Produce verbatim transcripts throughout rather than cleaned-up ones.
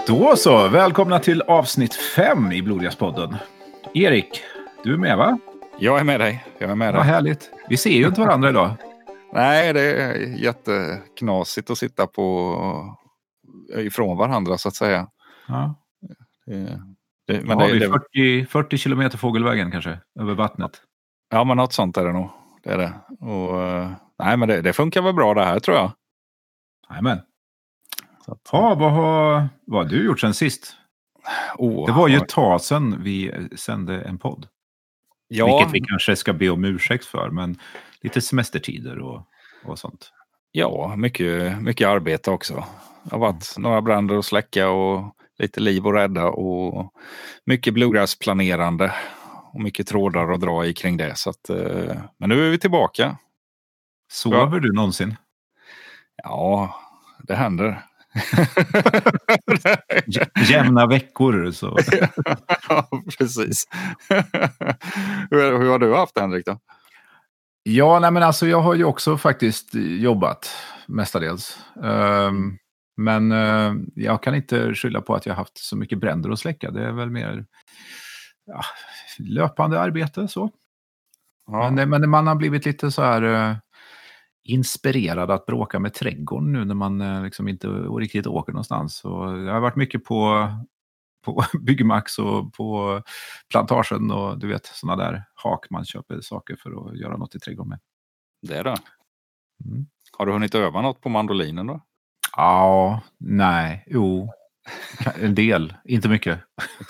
Då så, välkomna till avsnitt fem i Blodjäspodden. Erik, du är med va? Jag är med dig, jag är med Vad dig. härligt. Vi ser ju inte varandra idag. Nej, det är jätteknasigt att sitta på ifrån varandra så att säga. Ja. Det, det, Men men har det, vi fyrtio, fyrtio kilometer fågelvägen kanske, över vattnet? Ja, men något sånt är det nog. Det är det. Och, nej, men det, det funkar väl bra det här tror jag. Jajamän. Ja, vad har, vad har du gjort sen sist? Oh, det var ju ett tag sedan vi sände en podd. Ja. Vilket vi kanske ska be om ursäkt för, men lite semestertider och, och sånt. Ja, mycket, mycket arbete också. Det har varit några bränder att släcka och lite liv att rädda och mycket bluegrass-planerande och mycket trådar att dra i kring det. Så att, men nu är vi tillbaka. Sover ja. du någonsin? Ja, det händer. Jämna veckor så. Ja, precis. hur, hur har du haft det, Henrik då? Ja, nej men alltså jag har ju också faktiskt jobbat mestadels. Um, men uh, jag kan inte skylla på att jag haft så mycket bränder att släcka. Det är väl mer ja, löpande arbete så. Ja. Men, men man har blivit lite så här uh, inspirerad att bråka med trädgården nu när man uh, liksom inte riktigt åker någonstans. Så jag har varit mycket på, på Byggmax och på plantagen och du vet sådana där hak man köper saker för att göra något i trädgården med. Det är det. Mm. Har du hunnit öva något på mandolinen då? Ja, nej, jo. En del, inte mycket.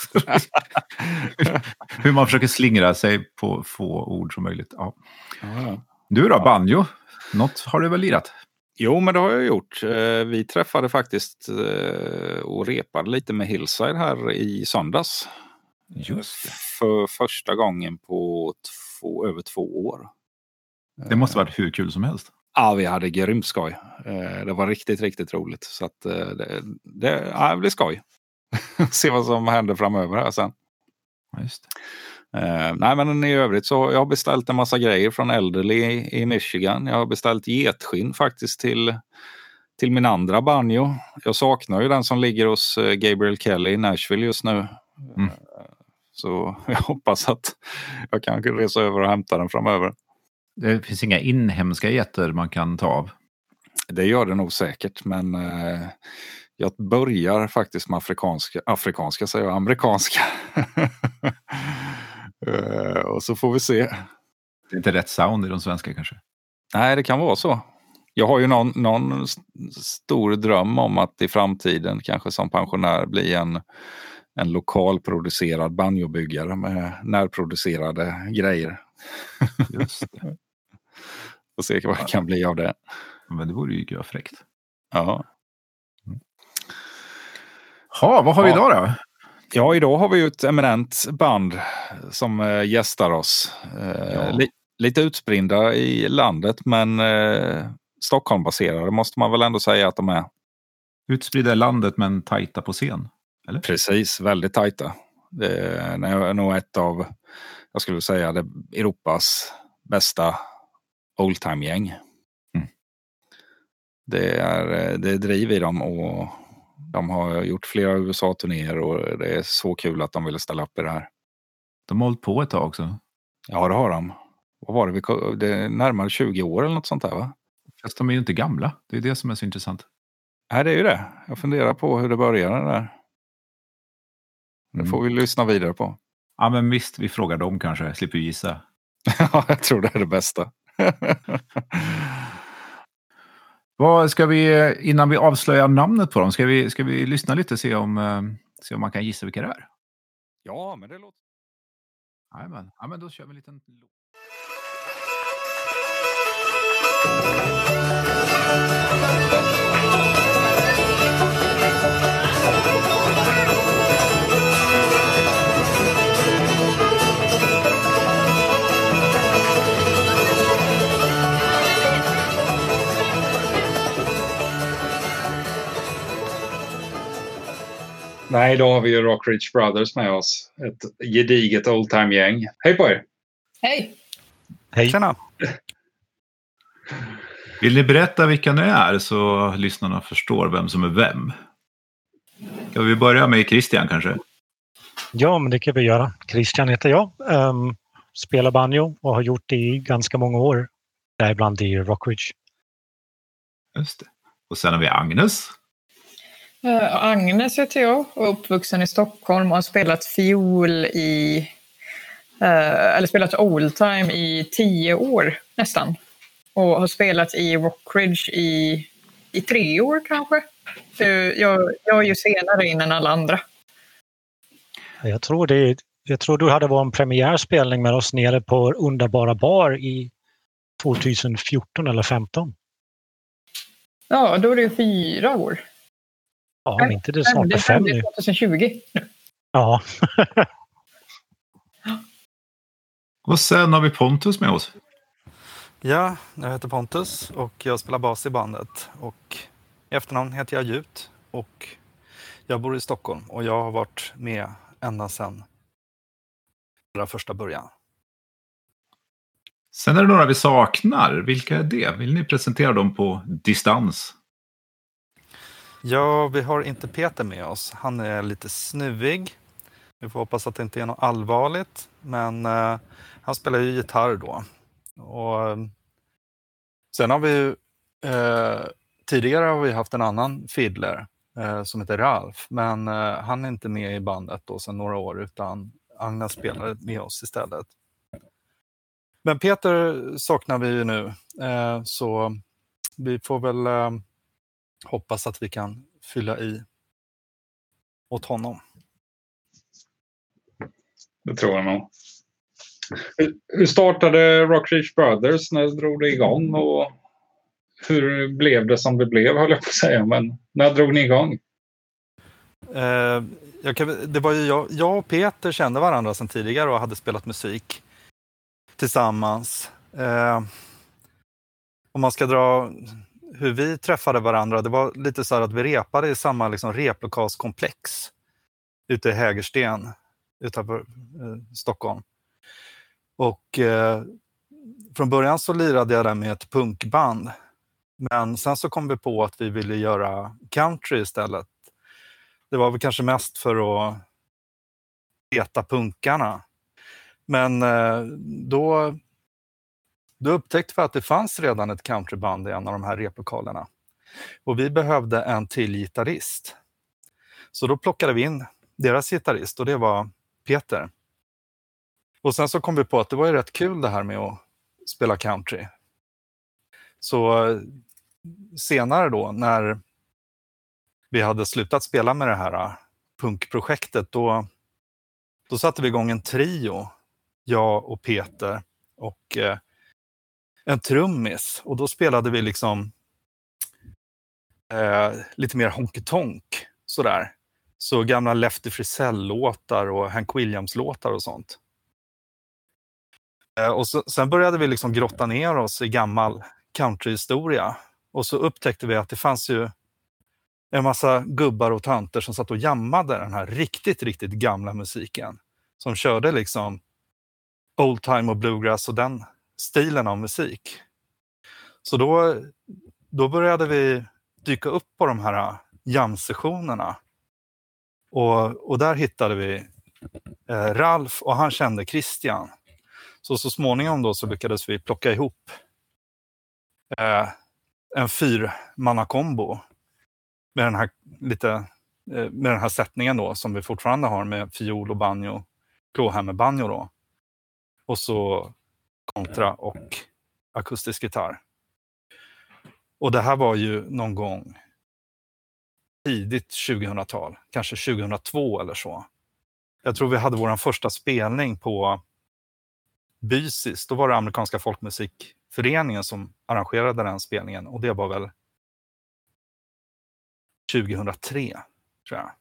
Hur man försöker slingra sig på få ord som möjligt. Ja. Ja. Du då, banjo? Något har du väl lirat? Jo, men det har jag gjort. Vi träffade faktiskt och repade lite med Hillside här i söndags. Just det. För första gången på två, över två år. Det måste varit hur kul som helst. Ja, vi hade grymt skoj. Det var riktigt, riktigt roligt. Så att det, det, ja, det blir skoj. Se vad som händer framöver här sen. Just det. Uh, nej, men i övrigt så jag har beställt en massa grejer från Elderly i, i Michigan. Jag har beställt getskinn faktiskt till, till min andra banjo. Jag saknar ju den som ligger hos uh, Gabriel Kelly i Nashville just nu. Mm. Uh, så jag hoppas att jag kan resa över och hämta den framöver. Det finns inga inhemska getter man kan ta av? Det gör det nog säkert, men uh, jag börjar faktiskt med afrikanska, afrikanska säger jag, amerikanska. Uh, och så får vi se. Det är inte rätt sound i de svenska kanske? Nej, det kan vara så. Jag har ju någon, någon stor dröm om att i framtiden kanske som pensionär bli en, en lokalproducerad banjobyggare med närproducerade grejer. Just det. Och se vad det kan bli av det. Men det vore ju gud fräckt. Ja. Mm. Ha, vad har vi ja. idag då? Ja, idag har vi ju ett eminent band som äh, gästar oss. Äh, ja. li- lite utspridda i landet, men äh, Stockholmbaserade måste man väl ändå säga att de är. Utspridda i landet men tajta på scen, eller? Precis, väldigt tajta. Det är nog ett av, jag skulle säga, det Europas bästa oldtime-gäng. Mm. Det är, det är driv i dem och de har gjort flera U S A-turnéer och det är så kul att de ville ställa upp i det här. De har hållit på ett tag också. Ja, det har de. Vad var det? Det är närmare tjugo år eller något sånt där, va? Fast de är ju inte gamla. Det är det som är så intressant. Nej, det är ju det. Jag funderar på hur det började där. Det får vi lyssna vidare på. Ja, men visst, vi frågar dem kanske. Slipper vi gissa. Ja, jag tror det är det bästa. Vad ska vi, innan vi avslöjar namnet på dem, ska vi, ska vi lyssna lite och se om, se om man kan gissa vilka det är? Ja, men det låter... Jajamän. Ja, men då kör vi en liten... Nej, då har vi ju Rock Ridge Brothers med oss. Ett gediget oldtime-gäng. Hej på er! Hej! Hej! Tjena! Vill ni berätta vilka ni är så lyssnarna förstår vem som är vem? Ska vi börja med Christian kanske? Ja, men det kan vi göra. Christian heter jag. Um, spelar banjo och har gjort det i ganska många år. Däribland i Rockridge. Just det. Och sen har vi Agnes. Uh, Agnes heter jag och är uppvuxen i Stockholm och har spelat fiol i uh, eller spelat oldtime i tio år nästan. Och har spelat i Rockridge i, i tre år kanske. Uh, jag, jag är ju senare in än alla andra. Jag tror, det, jag tror du hade varit en premiärspelning med oss nere på Underbara bar i tjugohundrafjorton eller femton. Ja, då är det ju fyra år. Ja, men inte det är snart är fem nu. tjugohundratjugo nu. Ja. Och sen har vi Pontus med oss. Ja, jag heter Pontus och jag spelar bas i bandet. Och i efternamn heter jag Jut och jag bor i Stockholm och jag har varit med ända sedan allra första början. Sen är det några vi saknar. Vilka är det? Vill ni presentera dem på distans? Ja, vi har inte Peter med oss. Han är lite snuvig. Vi får hoppas att det inte är något allvarligt. Men eh, han spelar ju gitarr då. Och sen har vi ju eh, tidigare har vi haft en annan fiddler eh, som heter Ralf. Men eh, han är inte med i bandet då sedan några år utan Agnes spelar med oss istället. Men Peter saknar vi ju nu. Eh, så vi får väl eh, hoppas att vi kan fylla i åt honom. Det tror jag nog. Hur startade Rockridge Brothers? När drog det igång? Och hur blev det som det blev, höll jag på att säga. Men när drog ni igång? Eh, jag kan, det var ju jag, jag och Peter kände varandra sedan tidigare och hade spelat musik tillsammans. Eh, om man ska dra hur vi träffade varandra, det var lite så här att vi repade i samma liksom, replokalskomplex ute i Hägersten utanför eh, Stockholm. Och eh, från början så lirade jag där med ett punkband. Men sen så kom vi på att vi ville göra country istället. Det var väl kanske mest för att reta punkarna. Men eh, då, då upptäckte vi att det fanns redan ett countryband i en av de här replokalerna. Och vi behövde en till gitarrist. Så då plockade vi in deras gitarrist och det var Peter. Och sen så kom vi på att det var ju rätt kul det här med att spela country. Så senare då när vi hade slutat spela med det här punkprojektet då, då satte vi igång en trio, jag och Peter och eh, en trummis. Och då spelade vi liksom eh, lite mer honky-tonk sådär. Så gamla Lefty Frizzell-låtar och Hank Williams-låtar och sånt. Eh, och så, sen började vi liksom grotta ner oss i gammal countryhistoria. Och så upptäckte vi att det fanns ju en massa gubbar och tanter som satt och jammade den här riktigt, riktigt gamla musiken. Som körde liksom old time och bluegrass och den stilen av musik. Så då, då började vi dyka upp på de här jamsessionerna. Och, och där hittade vi eh, Ralf och han kände Christian. Så så småningom då så lyckades vi plocka ihop eh, en fyrmannakombo med den här lite eh, med den här sättningen då som vi fortfarande har med fiol och banjo, klåhämmerbanjo då. Och så kontra och akustisk gitarr. Och det här var ju någon gång tidigt tjugohundratal, kanske tjugohundratvå eller så. Jag tror vi hade vår första spelning på Bysis. Då var det amerikanska folkmusikföreningen som arrangerade den spelningen. Och det var väl tjugohundratre, tror jag.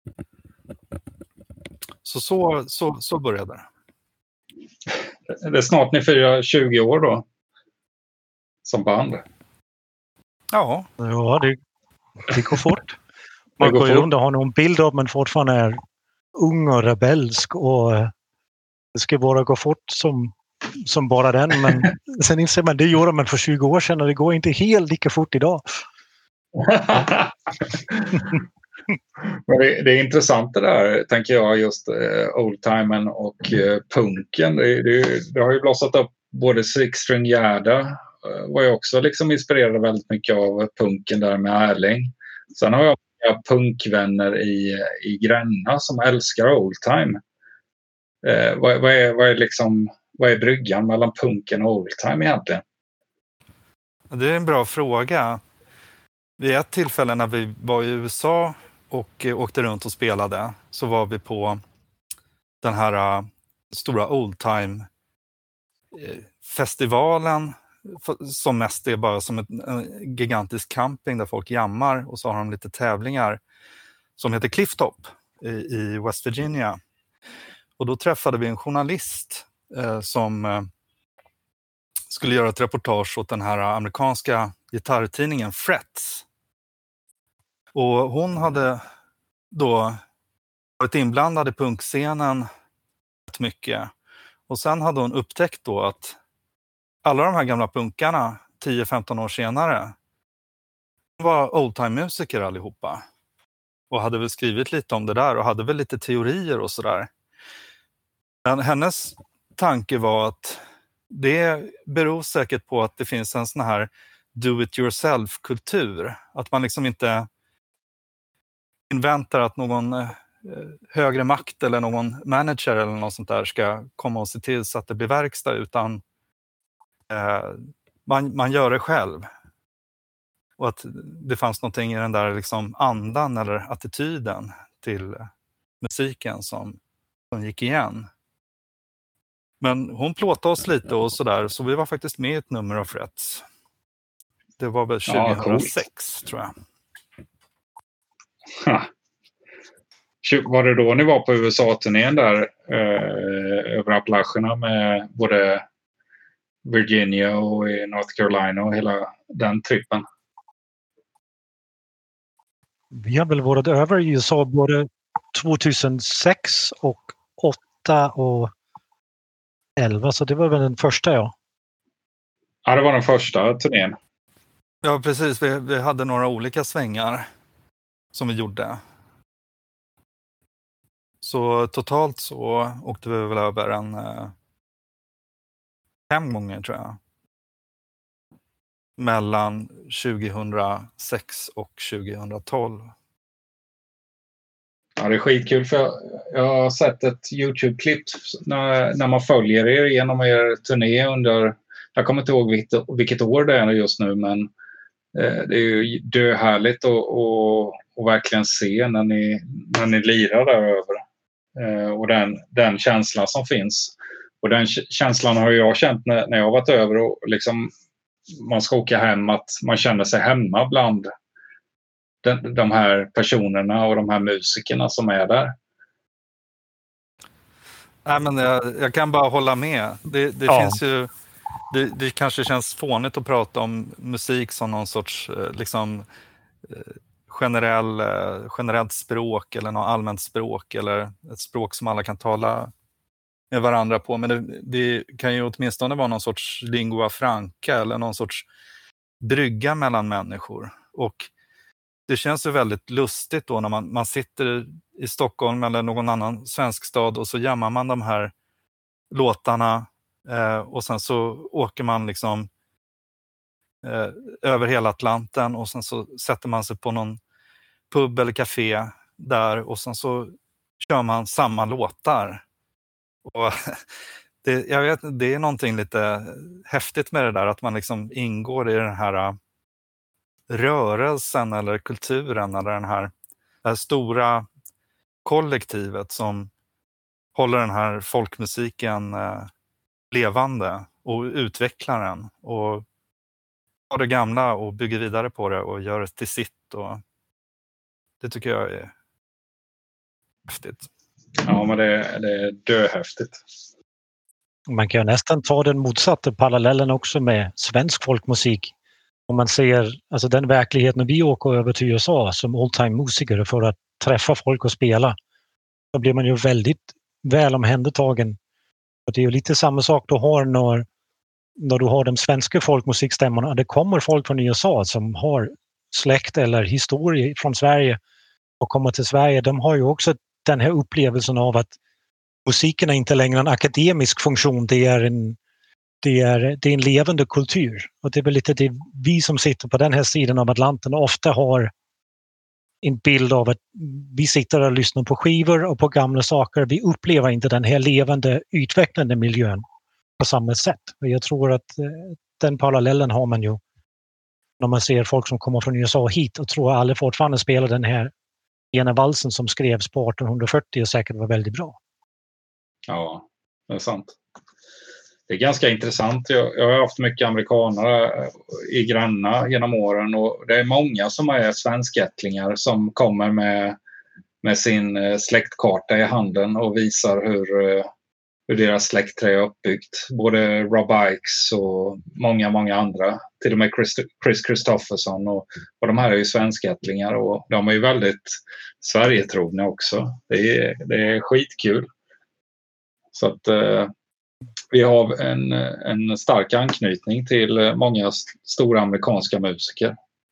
Så så, så, så började det. Det är snart ni firar tjugo år då. Som band. Ja. Ja, det, det går fort. Man går går ju fort. runt och har någon bild av men fortfarande är ung och rebelsk och eh, det ska bara gå fort som, som bara den. Men sen inser man, det gjorde man för tjugo år sedan och det går inte helt lika fort idag. Men det, det är intressant det där, tänker jag, just uh, oldtimen och uh, punken. Det, det, det har ju blossat upp, både Six String Gerda uh, var ju också liksom inspirerad väldigt mycket av punken där med Erling. Sen har jag många punkvänner i, i Gränna som älskar oldtime. Uh, vad, vad, är, vad, är liksom, vad är bryggan mellan punken och oldtime egentligen? Det är en bra fråga. Vid ett tillfälle när vi var i U S A och åkte runt och spelade så var vi på den här uh, stora oldtime-festivalen som mest är bara som en, en gigantisk camping där folk jammar, och så har de lite tävlingar som heter Clifftop i, i West Virginia. Och då träffade vi en journalist eh, som eh, skulle göra ett reportage åt den här amerikanska gitarrtidningen Frets. Och hon hade då varit inblandad i punkscenen rätt mycket. Och sen hade hon upptäckt då att alla de här gamla punkarna tio femton år senare var oldtime-musiker allihopa. Och hade väl skrivit lite om det där och hade väl lite teorier och sådär. Men hennes tanke var att det beror säkert på att det finns en sån här do-it-yourself-kultur. Att man liksom inte inväntar att någon eh, högre makt eller någon manager eller något sånt där ska komma och se till så att det blir verkstad, utan eh, man, man gör det själv. Och att det fanns någonting i den där liksom andan eller attityden till musiken som, som gick igen. Men hon plåtade oss lite och sådär, så vi var faktiskt med i ett nummer av Frets. Det var väl tjugohundrasex, ja, tror jag. Ha. Var det då ni var på U S A-turnén där eh, över Appalacherna med både Virginia och i North Carolina och hela den trippen? Vi har väl varit över i U S A både tjugohundrasex och åtta och elva, så det var väl den första, ja. Ja, det var den första turnén. Ja, precis. Vi, vi hade några olika svängar som vi gjorde. Så totalt så åkte vi väl över en eh, fem gånger, tror jag. Mellan tjugohundrasex och tjugotolv. Ja, det är skitkul, för jag, jag har sett ett YouTube-klipp när, när man följer er genom er turné under, jag kommer inte ihåg vilket, vilket år det är just nu, men eh, det är ju döhärligt att och, och verkligen se när ni, när ni lirar där över. Eh, och den, den känslan som finns. Och den känslan har jag känt när, när jag har varit över och liksom man ska åka hem, att man känner sig hemma bland de, de här personerna och de här musikerna som är där. Nej, men jag, jag kan bara hålla med. Det, det ja. finns ju, det, det kanske känns fånigt att prata om musik som någon sorts liksom, generell, generellt språk eller något allmänt språk eller ett språk som alla kan tala med varandra på. Men det, det kan ju åtminstone vara någon sorts lingua franca eller någon sorts brygga mellan människor. Och det känns ju väldigt lustigt då när man, man sitter i Stockholm eller någon annan svensk stad och så jammar man de här låtarna eh, och sen så åker man liksom eh, över hela Atlanten och sen så sätter man sig på någon pub eller café där och sen så kör man samma låtar. Och det, jag vet, det är någonting lite häftigt med det där, att man liksom ingår i den här rörelsen eller kulturen eller den här, det här stora kollektivet som håller den här folkmusiken eh, levande och utvecklar den och tar det gamla och bygger vidare på det och gör det till sitt. Och det tycker jag är häftigt. Ja, men det, det är döhäftigt. Man kan nästan ta den motsatta parallellen också med svensk folkmusik. Om man ser alltså den verklighet när vi åker över till U S A som oldtime-musiker för att träffa folk och spela, då blir man ju väldigt väl omhändertagen. Och det är ju lite samma sak du har när, när du har de svenska folkmusikstämmorna. Det kommer folk från U S A som har släkt eller historia från Sverige och kommer till Sverige, de har ju också den här upplevelsen av att musiken är inte längre en akademisk funktion, det är en, det är, det är en levande kultur. Och det är väl lite det vi som sitter på den här sidan av Atlanten ofta har en bild av att vi sitter och lyssnar på skivor och på gamla saker. Vi upplever inte den här levande, utvecklande miljön på samma sätt. Och jag tror att den parallellen har man ju när man ser folk som kommer från U S A hit och tror att alla fortfarande spelar den här ena valsen som skrevs på arton fyrtio och säkert var väldigt bra. Ja, det är sant. Det är ganska intressant. Jag, jag har haft mycket amerikaner i Gränna genom åren och det är många som är svenskättlingar som kommer med, med sin släktkarta i handen och visar hur, hur deras släktträd är uppbyggt. Både Rob Ikes och många, många andra. Till och med Chris, Chris Kristofferson och, och de här är ju svenskättlingar och de är ju väldigt Sverigetrogna också. Det är, det är skitkul. Så att eh, vi har en, en stark anknytning till många st- stora amerikanska musiker.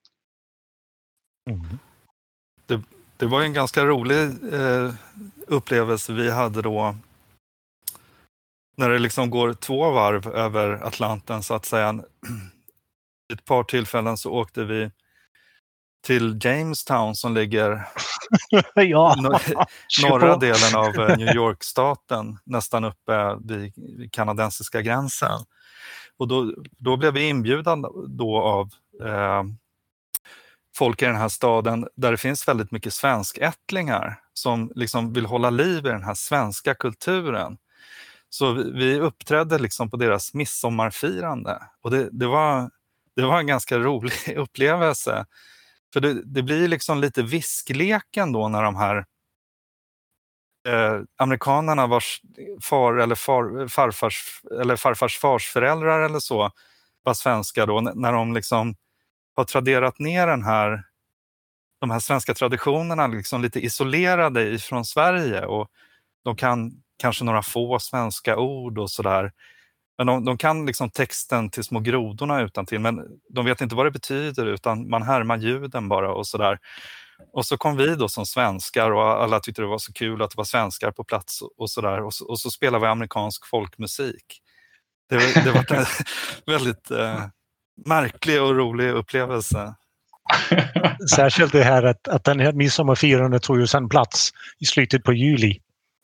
Mm. Det, det var en ganska rolig eh, upplevelse vi hade då när det liksom går två varv över Atlanten så att säga. Ett par tillfällen så åkte vi till Jamestown som ligger ja. nor- norra delen av New York-staten, nästan uppe vid, vid kanadensiska gränsen. Och då, då blev vi inbjudna då av eh, folk i den här staden där det finns väldigt mycket svenskättlingar som liksom vill hålla liv i den här svenska kulturen. Så vi, vi uppträdde liksom på deras midsommarfirande och det, det, var, det var en ganska rolig upplevelse. För det, det blir liksom lite viskleken då när de här eh, amerikanerna vars far eller far, farfars eller farfars farsföräldrar eller så var svenska då, när de liksom har traderat ner den här de här svenska traditionerna liksom lite isolerade ifrån Sverige och de kan kanske några få svenska ord och sådär. Men de, de kan liksom texten till små grodorna utantill, men de vet inte vad det betyder utan man härmar ljuden bara och sådär. Och så kom vi då som svenskar och alla tyckte det var så kul att det var svenskar på plats och sådär. Och så, och så spelade vi amerikansk folkmusik. Det, det var en väldigt eh, märklig och rolig upplevelse. Särskilt det här att, att den här midsommarfirandet tog ju sedan plats i slutet på juli.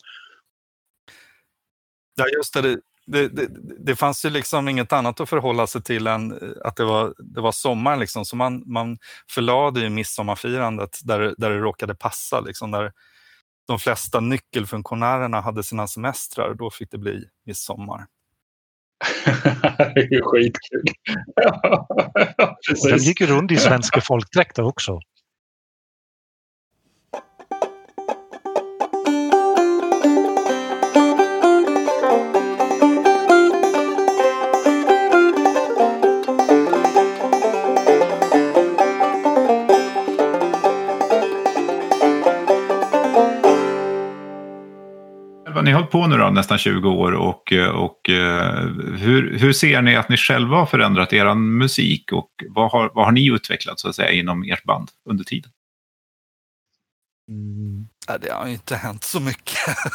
Ja, just det. Det, det, det fanns ju liksom inget annat att förhålla sig till än att det var, det var sommar liksom. Så man, man förlade ju midsommarfirandet där, där det råkade passa liksom. Där de flesta nyckelfunktionärerna hade sina semestrar, då fick det bli midsommar. Det är ju skitkul. Ja, de gick ju runt i svenska folkdräkter också. Ni har hållit på nu då, nästan tjugo år och, och hur, hur ser ni att ni själva har förändrat er musik och vad har, vad har ni utvecklat så att säga inom ert band under tiden? Mm. Ja, det har ju inte hänt så mycket.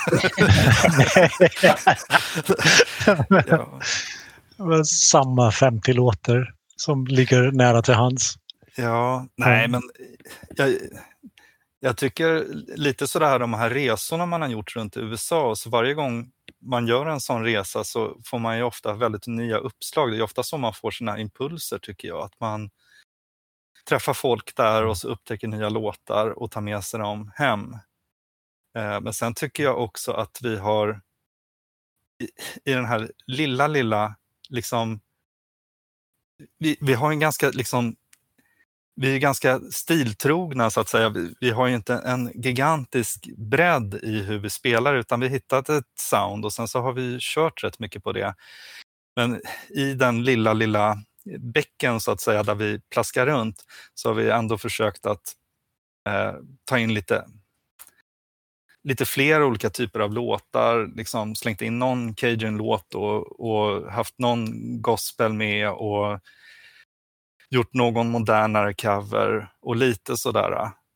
Ja. Samma femtio låtar som ligger nära till hands. Ja, nej men jag, jag tycker lite sådär de här resorna man har gjort runt i U S A, så varje gång man gör en sån resa så får man ju ofta väldigt nya uppslag. Det är ofta så man får sina impulser tycker jag, att man träffar folk där och så upptäcker nya låtar och tar med sig dem hem. Men sen tycker jag också att vi har i, i den här lilla, lilla liksom vi, vi har en ganska liksom vi är ganska stiltrogna så att säga. Vi, vi har ju inte en gigantisk bredd i hur vi spelar utan vi har hittat ett sound och sen så har vi kört rätt mycket på det. Men i den lilla, lilla bäcken så att säga där vi plaskar runt så har vi ändå försökt att eh, ta in lite lite fler olika typer av låtar, liksom slängt in någon Cajun-låt och, och haft någon gospel med och gjort någon modernare cover och lite sådär.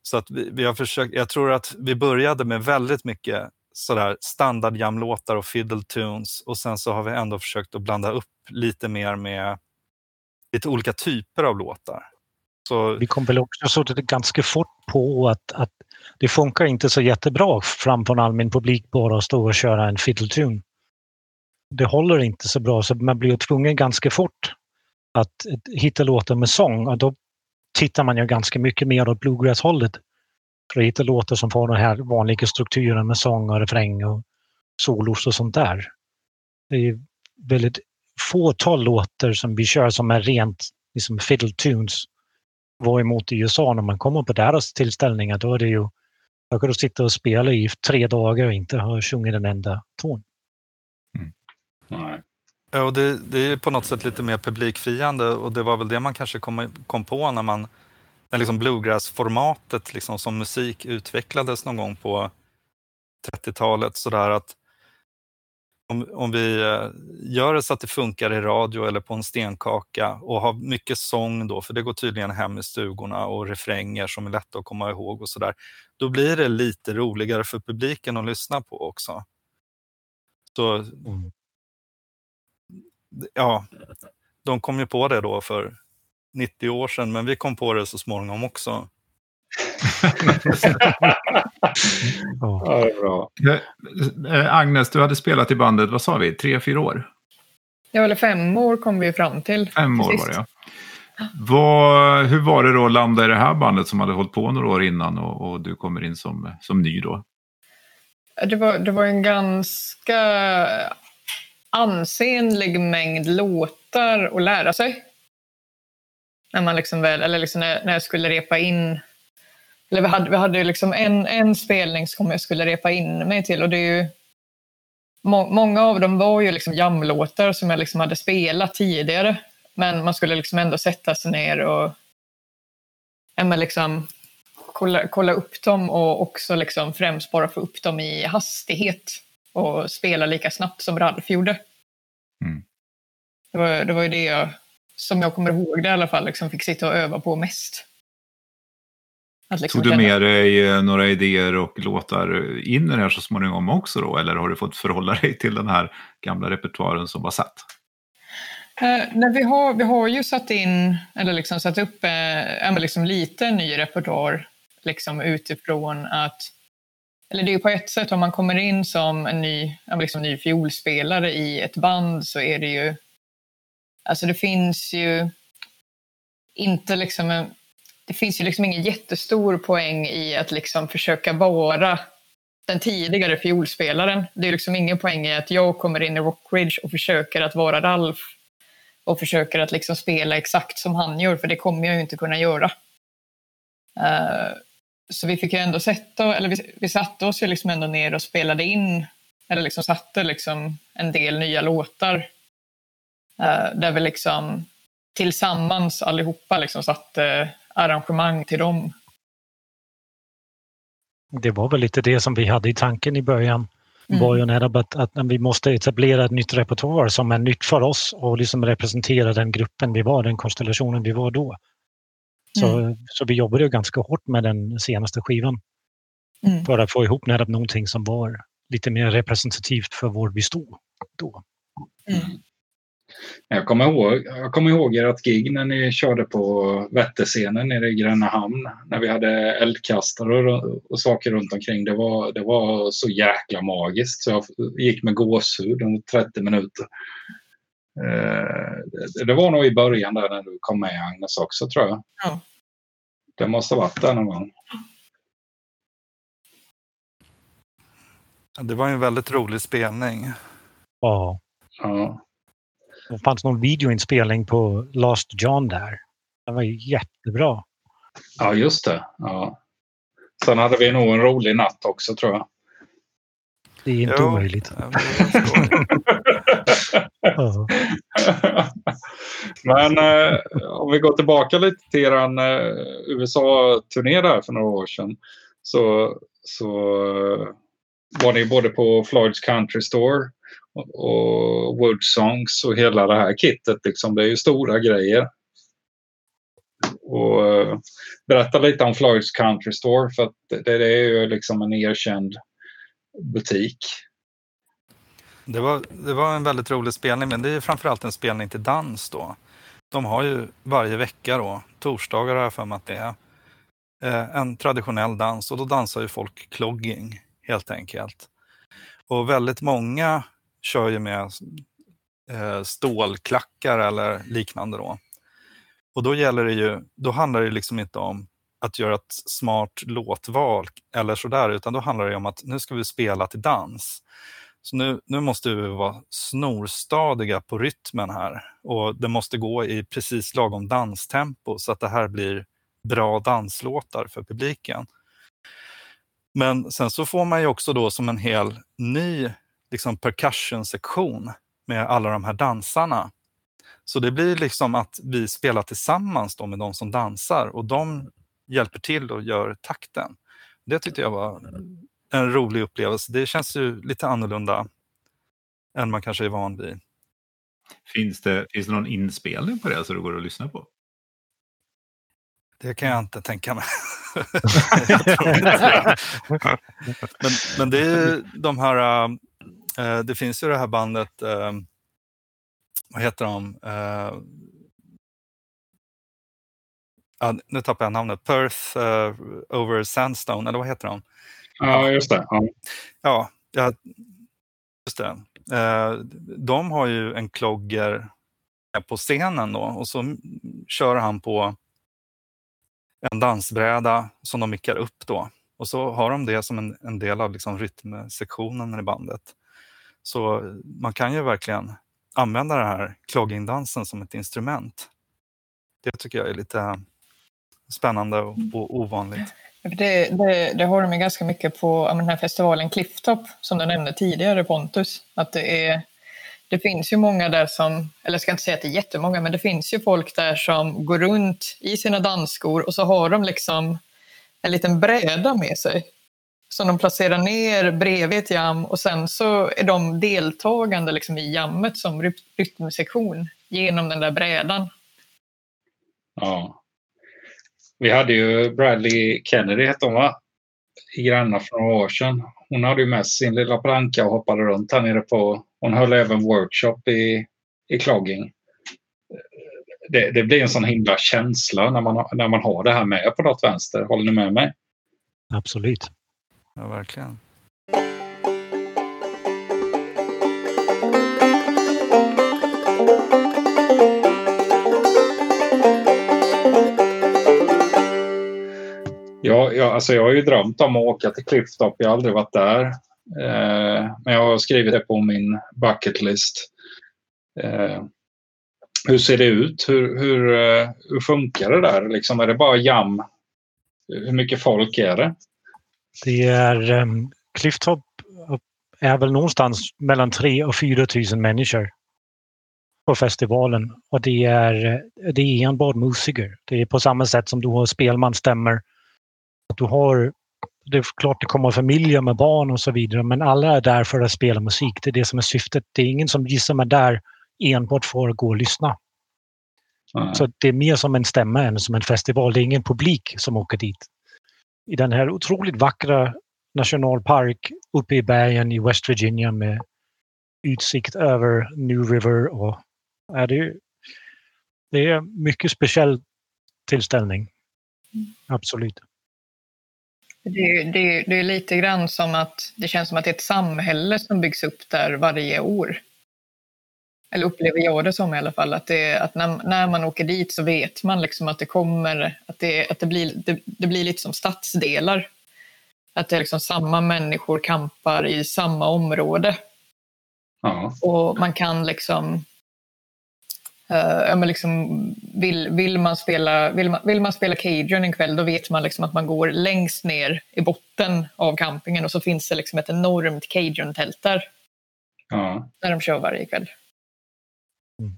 Så att vi, vi har försökt, jag tror att vi började med väldigt mycket sådär standardjamlåtar och fiddle tunes, och sen så har vi ändå försökt att blanda upp lite mer med lite olika typer av låtar. Så... Vi kom väl också så det ganska fort på att, att det funkar inte så jättebra framför en allmän publik bara att stå och köra en fiddle tune. Det håller inte så bra, så man blir tvungen ganska fort att hitta låtar med sång, och då tittar man ju ganska mycket mer åt bluegrass-hållet för att hitta låtar som får den här vanliga strukturen med sång och refräng och solos och sånt där. Det är väldigt fåtal låtar som vi kör som är rent liksom fiddle tunes. Varemot i U S A när man kommer på deras tillställningar, då är det ju jag kan sitta och spela i tre dagar och inte ha sjungit en enda ton. Mm. Nej. Ja, och det, det är på något sätt lite mer publikfriande, och det var väl det man kanske kom, kom på när man när liksom bluegrass-formatet liksom som musik utvecklades någon gång på trettiotalet, sådär att om, om vi gör det så att det funkar i radio eller på en stenkaka och har mycket sång då, för det går tydligen hem i stugorna, och refränger som är lätta att komma ihåg och sådär, då blir det lite roligare för publiken att lyssna på också. Så Mm. ja, de kom ju på det då för nittio år sedan, men vi kom på det så småningom också. Ja. Ja, det är bra. Eh, Agnes, du hade spelat i bandet, vad sa vi, tre, fyra år? Ja, eller fem år kom vi fram till. Fem år Precis. var det, ja. Vad, hur var det då att landa i det här bandet som hade hållit på några år innan, och, och du kommer in som, som ny då? Det var, det var en ganska ansenlig mängd låtar att lära sig. När man liksom väl, eller liksom när, när jag skulle repa in, eller vi hade, vi hade liksom en, en spelning som jag skulle repa in mig till, och det är ju må, många av dem var ju liksom jamlåtar som jag liksom hade spelat tidigare, men man skulle liksom ändå sätta sig ner och ämma liksom kolla, kolla upp dem, och också liksom främst bara få upp dem i hastighet och spela lika snabbt som Ralf gjorde. Mm. Det var, det var ju det jag, som jag kommer ihåg det i alla fall, liksom fick sitta och öva på mest. Att liksom Tog du känna... med dig några idéer och låtar in i det här så småningom också då? Eller har du fått förhålla dig till den här gamla repertoaren som var satt? Eh, nej, vi, har, vi har ju satt in, eller liksom satt upp eh, liksom lite ny repertoar liksom utifrån att, eller det är ju på ett sätt om man kommer in som en ny, liksom ny fiolspelare i ett band, så är det ju, alltså det finns ju inte liksom en, det finns ju liksom ingen jättestor poäng i att liksom försöka vara den tidigare fiolspelaren. Det är liksom ingen poäng i att jag kommer in i Rockridge och försöker att vara Ralf och försöker att liksom spela exakt som han gör, för det kommer jag ju inte kunna göra. Uh, så vi fick ju ändå sätta, eller vi, vi satte oss ju liksom ändå ner och spelade in, eller liksom satte liksom en del nya låtar uh, där vi liksom tillsammans allihopa liksom satte arrangemang till dem. Det var väl lite det som vi hade i tanken i början. Mm. Början är att, att vi måste etablera ett nytt repertoar som är nytt för oss och liksom representera den gruppen vi var, den konstellationen vi var då. Så, mm. så vi jobbade ju ganska hårt med den senaste skivan mm. för att få ihop någonting som var lite mer representativt för vår vi stod då. Mm. Jag kommer ihåg, jag kommer ihåg ert gig när ni körde på Vätterscenen nere i Grännahamn, när vi hade eldkastare och, och saker runt omkring. Det var, det var så jäkla magiskt, så jag gick med gåshud om trettio minuter. Eh, det, det var nog i början där när du kom med, Agnes, också, tror jag. Ja. Det måste ha varit där någon gång. Det var en väldigt rolig spelning. Ja. Ja. Det fanns någon videoinspelning på Lost John där. Det var ju jättebra. Ja, just det. Ja. Sen hade vi nog en rolig natt också, tror jag. Det är inte jo. omöjligt. Ja. Men eh, om vi går tillbaka lite till er eh, U S A-turné där för några år sedan, så, så eh, var ni både på Floyd's Country Store och Wood Songs och hela det här kittet. Liksom. Det är ju stora grejer. och uh, berätta lite om Floyd's Country Store, för att det, det är ju liksom en erkänd butik. Det var, det var en väldigt rolig spelning, men det är framförallt en spelning till dans då. De har ju varje vecka då, torsdagar har jag för mig att det är, eh, en traditionell dans, och då dansar ju folk clogging helt enkelt. Och väldigt många kör ju med eh, stålklackar eller liknande då. Och då gäller det ju, då handlar det liksom inte om att göra ett smart låtval eller sådär, utan då handlar det om att nu ska vi spela till dans. Så nu, nu måste vi vara snorstadiga på rytmen här, och det måste gå i precis lagom danstempo så att det här blir bra danslåtar för publiken. Men sen så får man ju också då som en hel ny liksom percussion-sektion med alla de här dansarna. Så det blir liksom att vi spelar tillsammans då med de som dansar, och de hjälper till och gör takten. Det tyckte jag var en rolig upplevelse. Det känns ju lite annorlunda än man kanske är van vid. Finns det, finns det någon inspelning på det så det går att lyssna på? Det kan jag inte tänka mig. Jag tror inte det. men, men det är ju de här, äh, det finns ju det här bandet, äh, vad heter de? Äh, ja, nu tappar jag namnet. Perth äh, over Sandstone, eller vad heter de? Ja, just det. Ja, ja, ja just det. Äh, de har ju en klogger på scenen då, och så kör han på en dansbräda som de mickar upp då. Och så har de det som en, en del av liksom rytmsektionen i bandet. Så man kan ju verkligen använda den här clogging-dansen som ett instrument. Det tycker jag är lite spännande och, och ovanligt. Det, det, det har de ganska mycket på den här festivalen Clifftop som du nämnde tidigare, Pontus. Att det, är, det finns ju många där som, eller jag ska inte säga att det är jättemånga, men det finns ju folk där som går runt i sina dansskor och så har de liksom en liten bräda med sig som de placerar ner bredvid ett jam, och sen så är de deltagande liksom i jammet som ryt- rytmsektion genom den där brädan. Ja. Vi hade ju Bradley Kennedy, hette hon va? I Granna för några år sedan. Hon hade ju med sin lilla planka och hoppade runt här nere på... Hon höll även workshop i, i clogging. Det, det blir en sån himla känsla när man, när man har det här med på något vänster. Håller ni med mig? Absolut. Ja, verkligen. Ja, ja, alltså jag har ju drömt om att åka till Clifftop. Jag har aldrig varit där. Eh, men jag har skrivit det på min bucket list. Eh, hur ser det ut? Hur, hur, eh, hur funkar det där? Liksom, är det bara jam? Hur mycket folk är det? Det är um, Clifftop är väl någonstans mellan tre och fyra tusen människor på festivalen, och det är, det är enbart musiker. Det är på samma sätt som du har spelmansstämmer. Du har, det är klart det kommer familjer med barn och så vidare, men alla är där för att spela musik. Det är det som är syftet. Det är ingen som gissar med där enbart för att gå och lyssna. Mm. Så det är mer som en stämma än som en festival. Det är ingen publik som åker dit. I den här otroligt vackra nationalpark uppe i bergen i West Virginia med utsikt över New River, och är det, det är mycket speciell tillställning. Absolut. Det, det, det är lite grann som att det känns som att det är ett samhälle som byggs upp där varje år. Eller upplever jag det som i alla fall. Att, det, att när, när man åker dit så vet man liksom att det kommer, att det, att det, blir, det, det blir lite som stadsdelar. Att det är liksom samma människor kampar i samma område. Ja. Och man kan liksom... Uh, men liksom vill, vill, man spela, vill, man, vill man spela Cajun en kväll, då vet man liksom att man går längst ner i botten av campingen, och så finns det liksom ett enormt Cajun-tält där. Ja. När de kör varje kväll. Mm.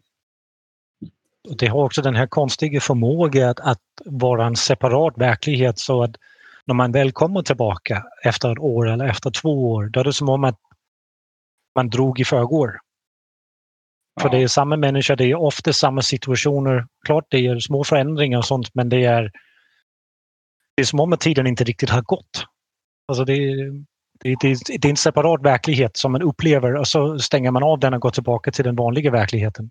Det har också den här konstiga förmågan att, att vara en separat verklighet, så att när man väl kommer tillbaka efter ett år eller efter två år, då är det som om att man drog i förrgår. För Ja. det är samma människa, det är ofta samma situationer. Klart det är små förändringar och sånt, men det är det är som om att tiden inte riktigt har gått. Alltså det, det, det, det är en separat verklighet som man upplever och så stänger man av den och går tillbaka till den vanliga verkligheten.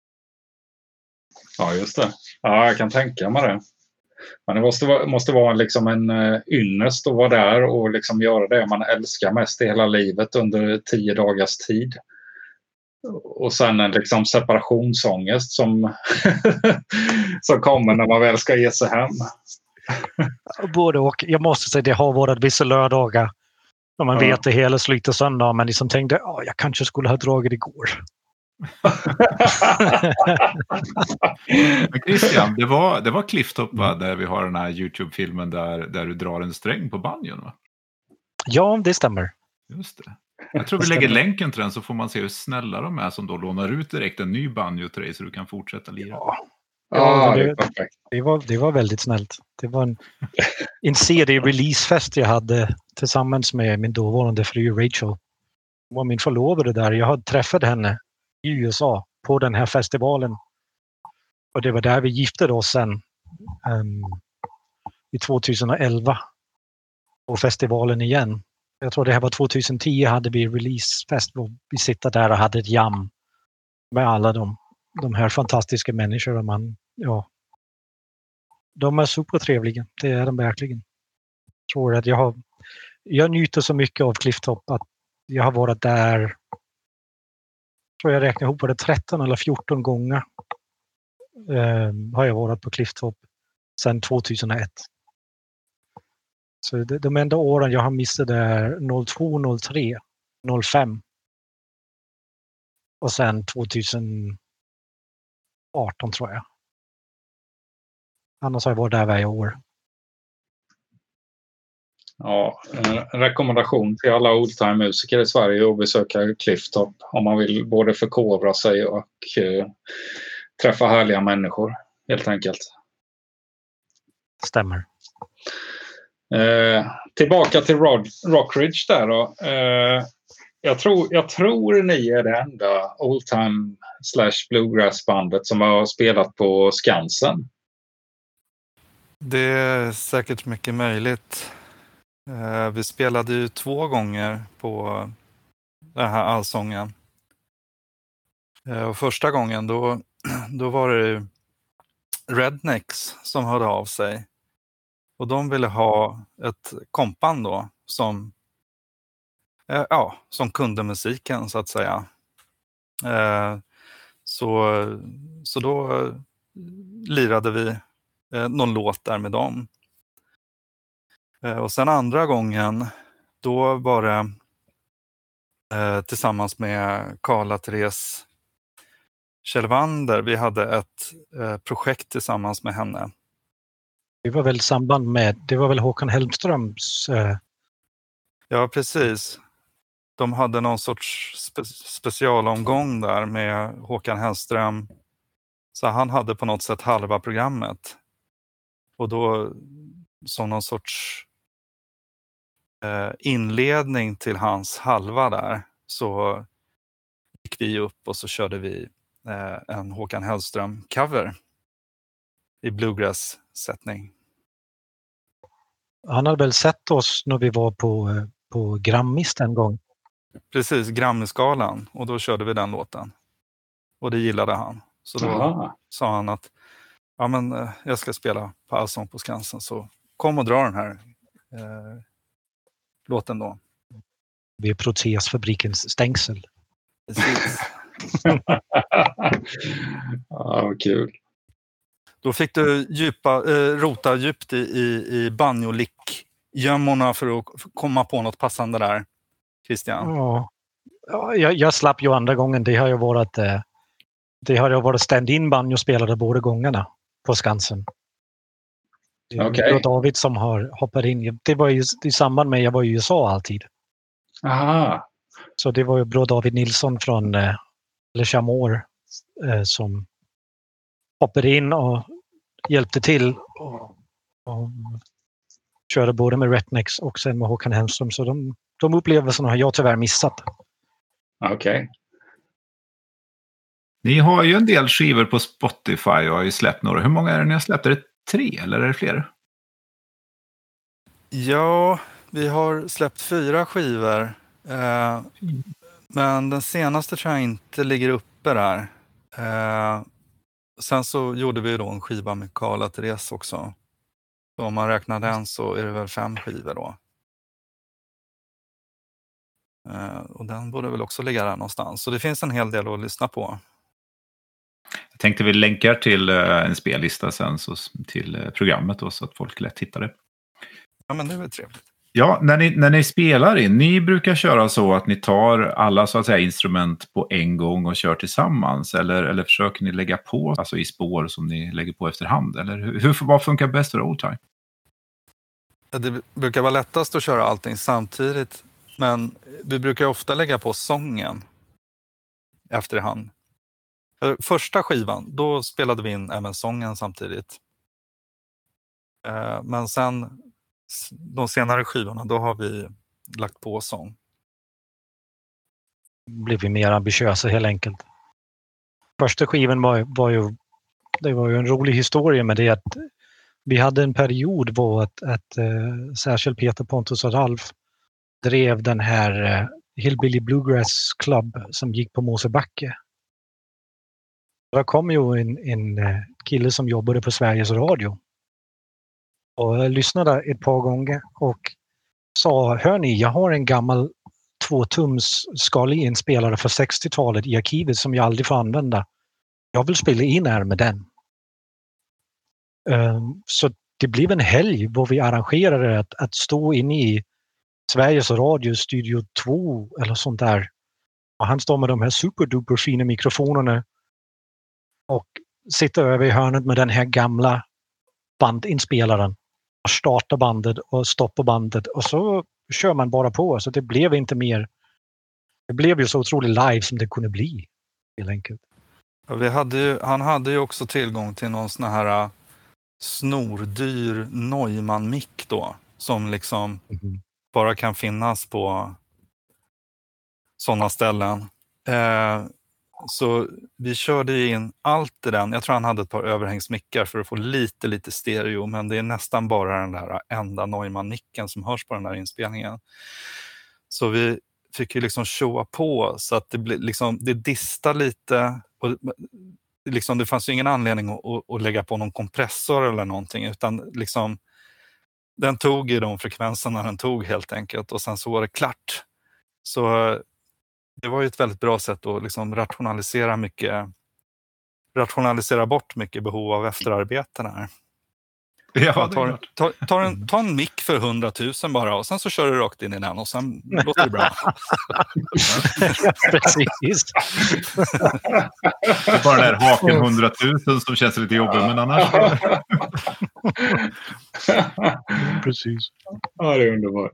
Ja, just det. Ja, jag kan tänka mig det. Men det måste vara, måste vara liksom en uh, ynnest att vara där och liksom göra det man älskar mest i hela livet under tio dagars tid. Och sen en liksom separationsångest som, som kommer när man väl ska ge sig hem. Både och. Jag måste säga det har varit vissa lördagar när man Ja. vet det hela slutar söndag men liksom tänkte att jag kanske skulle ha dragit igår. Men Christian, det var, det var Clifftop, va? Där vi har den här YouTube-filmen där, där du drar en sträng på banjon, va? Ja, det stämmer. Just det. Jag tror vi lägger länken till den så får man se hur snälla de är som då lånar ut direkt en ny banjo till dig så du kan fortsätta lira. Ja, Ja, det det, är perfekt. det, var, det var väldigt snällt. Det var en, en C D-releasefest jag hade tillsammans med min dåvarande fru Rachel. Hon var min förlovade där. Jag hade träffat henne i U S A på den här festivalen. Och det var där vi gifte oss sen um, i tjugoelva på festivalen igen. Jag tror det här var tjugohundratio hade vi releasefest och vi sitter där och hade ett jam med alla de, de här fantastiska människorna. Man, ja, de är supertrevliga, det är de verkligen. Jag tror att jag har jag njuter så mycket av Clifftop att jag har varit där, jag tror jag räknar ihop det tretton eller fjorton gånger eh, har jag varit på Clifftop sedan tjugohundraett. Så de, de enda åren jag har missat är noll två, noll tre, noll fem och sen tjugoarton tror jag. Annars har jag varit där varje år. Ja, en rekommendation till alla oldtime-musiker i Sverige att besöka Clifftop om man vill både förkovra sig och uh, träffa härliga människor, helt enkelt. Stämmer. Uh, tillbaka till Rod, Rockridge där då. Uh, jag, tror, jag tror ni är det enda oldtime slash bluegrass-bandet som har spelat på Skansen. Det är säkert mycket möjligt. Eh, vi spelade ju två gånger på den här allsången. Eh, och första gången då, då var det Rednecks som hörde av sig. Och de ville ha ett kompband då som, eh, ja, som kunde musiken så att säga. Eh, så, så då lirade vi eh, någon låt där med dem. Och sen andra gången, då var det eh, tillsammans med Carla-Therese Kjellvander. Vi hade ett eh, projekt tillsammans med henne. Det var väl samband med, det var väl Håkan Hellströms... Eh... Ja, precis. De hade någon sorts spe- specialomgång där med Håkan Hellström. Så han hade på något sätt halva programmet. Och då som någon sorts eh, inledning till hans halva där så gick vi upp och så körde vi eh, en Håkan Hellström-cover i bluegrass-sättning. Han hade väl sett oss när vi var på, på Grammis en gång. Precis, Grammy-skalan. Och då körde vi den låten. Och det gillade han. Så då Aha. sa han att ja, men, eh, jag ska spela på Allsång på Skansen. Så kom och dra den här eh, låten då. Vid protesfabrikens stängsel. Precis. Ja, vad kul. Då fick du djupa, eh, rota djupt i, i, i banjolick-gömmorna för att komma på något passande där, Christian. Ja, ja jag, jag slapp ju andra gången. Det har ju varit, eh, det har ju varit stand-in banjospelare båda gångerna på Skansen. Det är Okej. David som har hoppat in. Det var ju i samband med jag var i U S A alltid. Aha. Så det var ju Bror David Nilsson från eh, Le Chamor eh, som hoppade in och hjälpte till och, och körde både med Rednecks och sen med Håkan Hellström. Så de, de upplevelserna har jag tyvärr missat. Okej. Ni har ju en del skivor på Spotify och har ju släppt några. Hur många är det ni har släppt? Är det tre eller är det fler? Ja, vi har släppt fyra skivor. Eh, men den senaste tror jag inte ligger uppe där. Eh, sen så gjorde vi då en skiva med Carla Therese också. Så om man räknar den så är det väl fem skivor då. Eh, och den borde väl också ligga där någonstans. Så det finns en hel del att lyssna på. Jag tänkte vi länkar till en spellista sen så till programmet då, så att folk lätt hittar det. Ja, men det är väl trevligt. Ja, när ni, när ni spelar in, ni brukar köra så att ni tar alla så att säga instrument på en gång och kör tillsammans, eller, eller försöker ni lägga på alltså i spår som ni lägger på efterhand, eller hur, hur, vad funkar bäst för Oldtime? Det brukar vara lättast att köra allting samtidigt, men vi brukar ofta lägga på sången efterhand. Första skivan, då spelade vi in även sången samtidigt. Men sen de senare skivorna, då har vi lagt på sång. Blev vi mer ambitiösa helt enkelt. Första skivan var, var ju det var ju en rolig historia med det att vi hade en period då att, att uh, särskilt Peter Pontus och Ralf drev den här uh, Hillbilly Bluegrass Club som gick på Mosebacke. Då kom ju en, en uh, kille som jobbade på Sveriges Radio. Och jag lyssnade ett par gånger och sa, hörni, jag har en gammal två-tums skalig inspelare för sextiotalet i arkivet som jag aldrig får använda. Jag vill spela in här med den. Um, så det blev en helg hvor vi arrangerade att, att stå inne i Sveriges Radio Studio två eller sånt där. Och han står med de här superduper fina mikrofonerna och sitter över i hörnet med den här gamla bandinspelaren och startar bandet och stoppar bandet och så kör man bara på. Så det blev inte mer. Det blev ju så otroligt live som det kunde bli helt enkelt. Ja, vi hade ju, han hade ju också tillgång till någon sån här snordyr Neumann-mick då som liksom mm. bara kan finnas på sådana ställen. Eh, så vi körde in allt i den. Jag tror han hade ett par överhängsmickar för att få lite, lite stereo, men det är nästan bara den där enda Neumann-micken som hörs på den där inspelningen. Så vi fick ju liksom showa på så att det blir liksom, det distar lite och liksom, det fanns ju ingen anledning att, att, att lägga på någon kompressor eller någonting, utan liksom den tog ju de frekvenserna den tog helt enkelt och sen så var det klart. Så det var ju ett väldigt bra sätt att liksom rationalisera mycket, rationalisera bort mycket behov av efterarbeten här. Ja, tar, tar, tar, en, ta en mick för hundratusen bara och sen så kör du rakt in i den och sen låter det bra. Precis. Det är bara den här haken hundratusen som känns lite jobbig, men annars... Precis. Ja, det är underbart.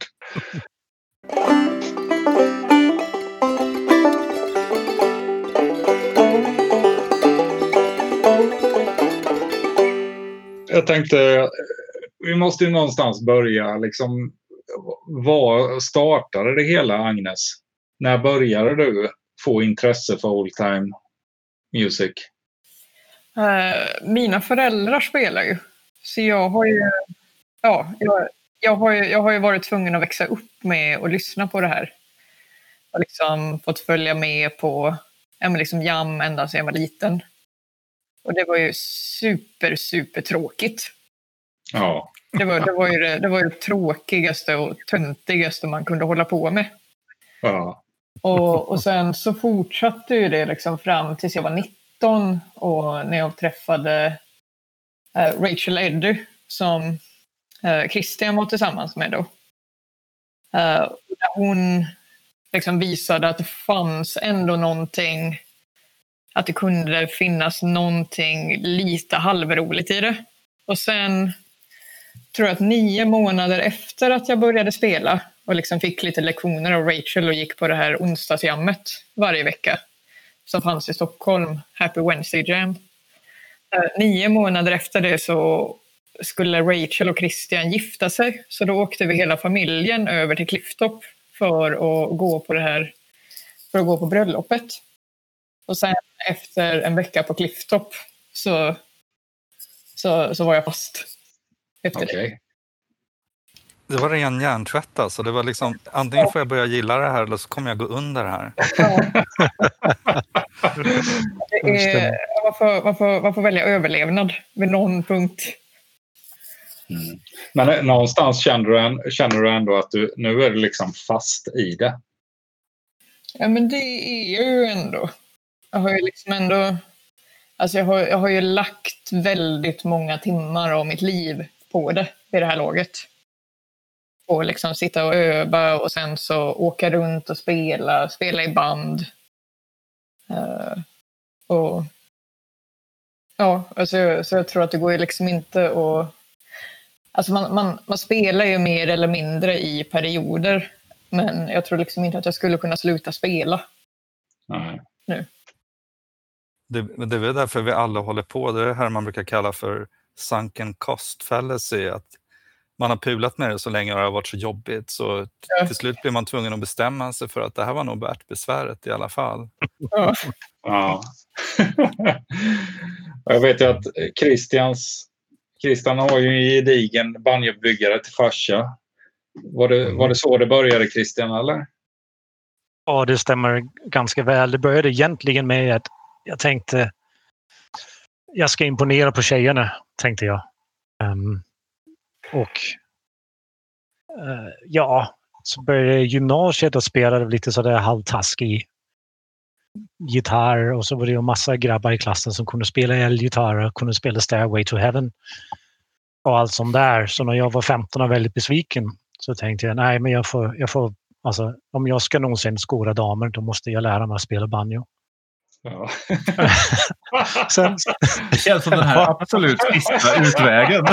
Jag tänkte, vi måste ju någonstans börja liksom, vad startade det hela, Agnes? När började du få intresse för old time music? Uh, mina föräldrar spelar ju. Så jag har ju, ja, jag, jag, har ju, jag har ju varit tvungen att växa upp med och lyssna på det här. Och liksom fått följa med på ja, men liksom jam ända sedan jag var liten. Och det var ju super, super tråkigt. Ja. Det var, det var ju det, det var ju det tråkigaste och töntigaste man kunde hålla på med. Ja. Och, och sen så fortsatte ju det liksom fram tills jag var nitton och när jag träffade äh, Rachel Eddy som äh, Christian var tillsammans med då. Äh, hon liksom visade att det fanns ändå någonting, att det kunde finnas någonting lite halvroligt i det. Och sen tror jag att nio månader efter att jag började spela och liksom fick lite lektioner av Rachel och gick på det här onsdagsjammet varje vecka som fanns i Stockholm, Happy Wednesday Jam. Nio månader efter det så skulle Rachel och Christian gifta sig, så då åkte vi hela familjen över till Clifftop för att gå på det här, för att gå på bröllopet. Och sen efter en vecka på Clifftop så, så, så var jag fast. Efter Okej. det. Det var ren hjärntvätt alltså. Det var liksom, antingen får jag börja gilla det här eller så kommer jag gå under här. Ja. Det är, man, får, man, får, man får välja överlevnad vid någon punkt. Mm. Men någonstans känner du, en, känner du ändå att du, nu är du liksom fast i det? Ja, men det är jag ju ändå. Jag har ju liksom ändå... Alltså jag har, jag har ju lagt väldigt många timmar av mitt liv på det vid det här laget. Och liksom sitta och öva och sen så åka runt och spela, spela i band. Uh, och ja, alltså, så jag tror att det går ju liksom inte att... Alltså man, man, man spelar ju mer eller mindre i perioder. Men jag tror liksom inte att jag skulle kunna sluta spela. Nej. Nu. Det, det är väl därför vi alla håller på. Det är det här man brukar kalla för sunken cost fallacy. Att man har pulat med det så länge och det har varit så jobbigt. Så Ja. till slut blir man tvungen att bestämma sig för att det här var nog värt besväret i alla fall. Ja. Ja. Jag vet ju att Christians, Christian har ju en gedigen banjobyggare till farsa. Var det, var det så det började, Christian, eller? Ja, det stämmer ganska väl. Det började egentligen med att jag tänkte jag ska imponera på tjejerna, tänkte jag. Um, och uh, ja, så började jag i gymnasiet och spelade lite sådär halvtaskig gitarr, och så var det ju en massa grabbar i klassen som kunde spela elgitarr och kunde spela Stairway to Heaven och allt sånt där. Så när jag var femton och väldigt besviken så tänkte jag, nej men jag får, jag får alltså, om jag ska någonsin skåra damer då måste jag lära mig att spela banjo. Ja. Sen, det känns som den här absolut sista utvägen.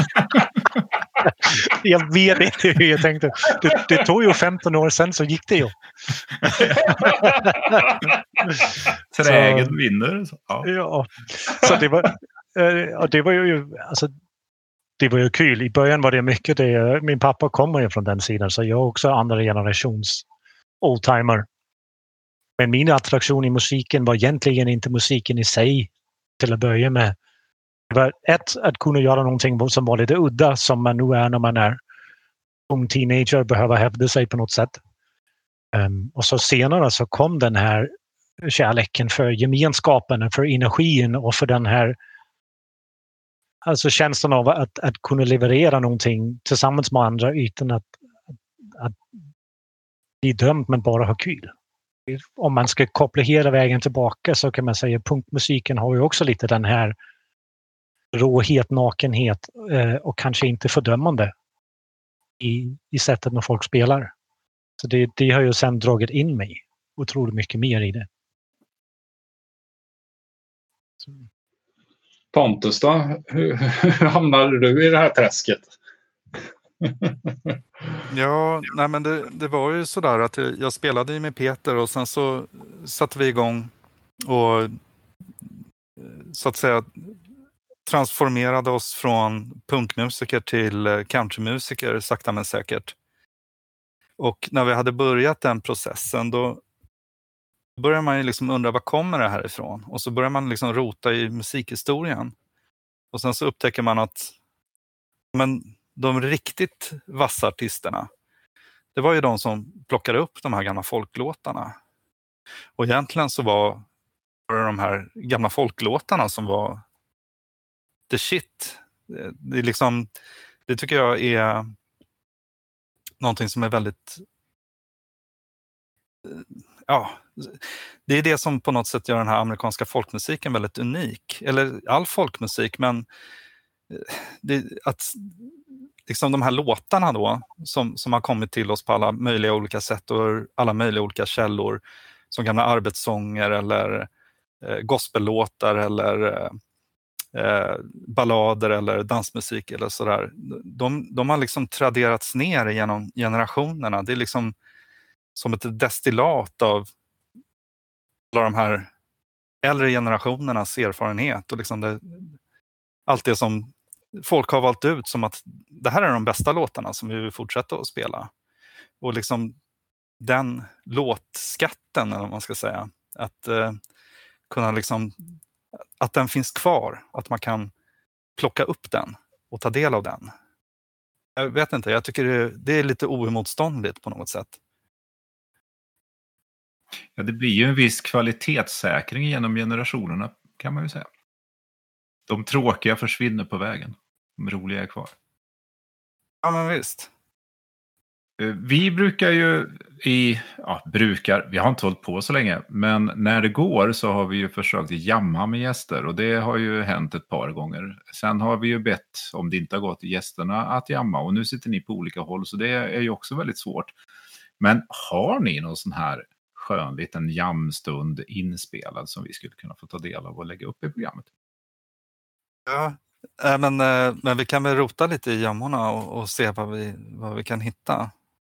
Jag vet inte hur jag tänkte. Det, det tog ju femton år sedan så gick det ju. Trägen så, vinner. Så, ja. Ja, så det var, och det var ju alltså, det var ju kul. I början var det mycket det. Min pappa kommer ju från den sidan så jag är också andra generations oldtimer. Men min attraktion i musiken var egentligen inte musiken i sig till att börja med. Det var ett, att kunna göra någonting som var lite udda som man nu är när man är ung teenager, behöver hävda sig på något sätt. Um, och så senare så kom den här kärleken för gemenskapen, för energin och för den här alltså känslan av att, att kunna leverera någonting tillsammans med andra utan att, att, att bli dömd men bara ha kul. Om man ska koppla hela vägen tillbaka så kan man säga att punkmusiken har ju också lite den här råhet, nakenhet eh, och kanske inte fördömande i, i sättet när folk spelar. Så det, det har ju sen dragit in mig otroligt mycket mer i det. Så. Pontus då? Hur, hur hamnade du i det här träsket? Ja, nej men det, det var ju sådär att jag, jag spelade ju med Peter och sen så satte vi igång och så att säga transformerade oss från punkmusiker till countrymusiker sakta men säkert. Och när vi hade börjat den processen då börjar man ju liksom undra vad kommer det här ifrån? Och så börjar man liksom rota i musikhistorien. Och sen så upptäcker man att men de riktigt vassa artisterna, det var ju de som plockade upp de här gamla folklåtarna. Och egentligen så var det de här gamla folklåtarna som var the shit. Det är liksom, det tycker jag är någonting som är väldigt ja, det är det som på något sätt gör den här amerikanska folkmusiken väldigt unik. Eller all folkmusik, men det, att liksom de här låtarna då som, som har kommit till oss på alla möjliga olika sätt och alla möjliga olika källor som gamla arbetssånger eller eh, gospellåtar eller eh, ballader eller dansmusik eller sådär. De, de har liksom traderats ner genom generationerna. Det är liksom som ett destillat av alla de här äldre generationernas erfarenhet och liksom det, allt det som folk har valt ut som att det här är de bästa låtarna som vi vill fortsätta att spela. Och liksom den låtskatten, eller vad man ska säga, att eh, kunna liksom, att den finns kvar, att man kan plocka upp den och ta del av den. Jag vet inte, jag tycker det, det är lite oemotståndligt på något sätt. Ja, det blir ju en viss kvalitetssäkring genom generationerna, kan man ju säga. De tråkiga försvinner på vägen. De roliga är kvar. Ja, men visst. Vi brukar ju i, ja, brukar, vi har inte hållit på så länge, men när det går så har vi ju försökt jamma med gäster och det har ju hänt ett par gånger. Sen har vi ju bett, om det inte har gått, gästerna att jamma och nu sitter ni på olika håll så det är ju också väldigt svårt. Men har ni någon sån här skön liten jamstund inspelad som vi skulle kunna få ta del av och lägga upp i programmet? Ja, men, men vi kan väl rota lite i jammorna och, och se vad vi, vad vi kan hitta.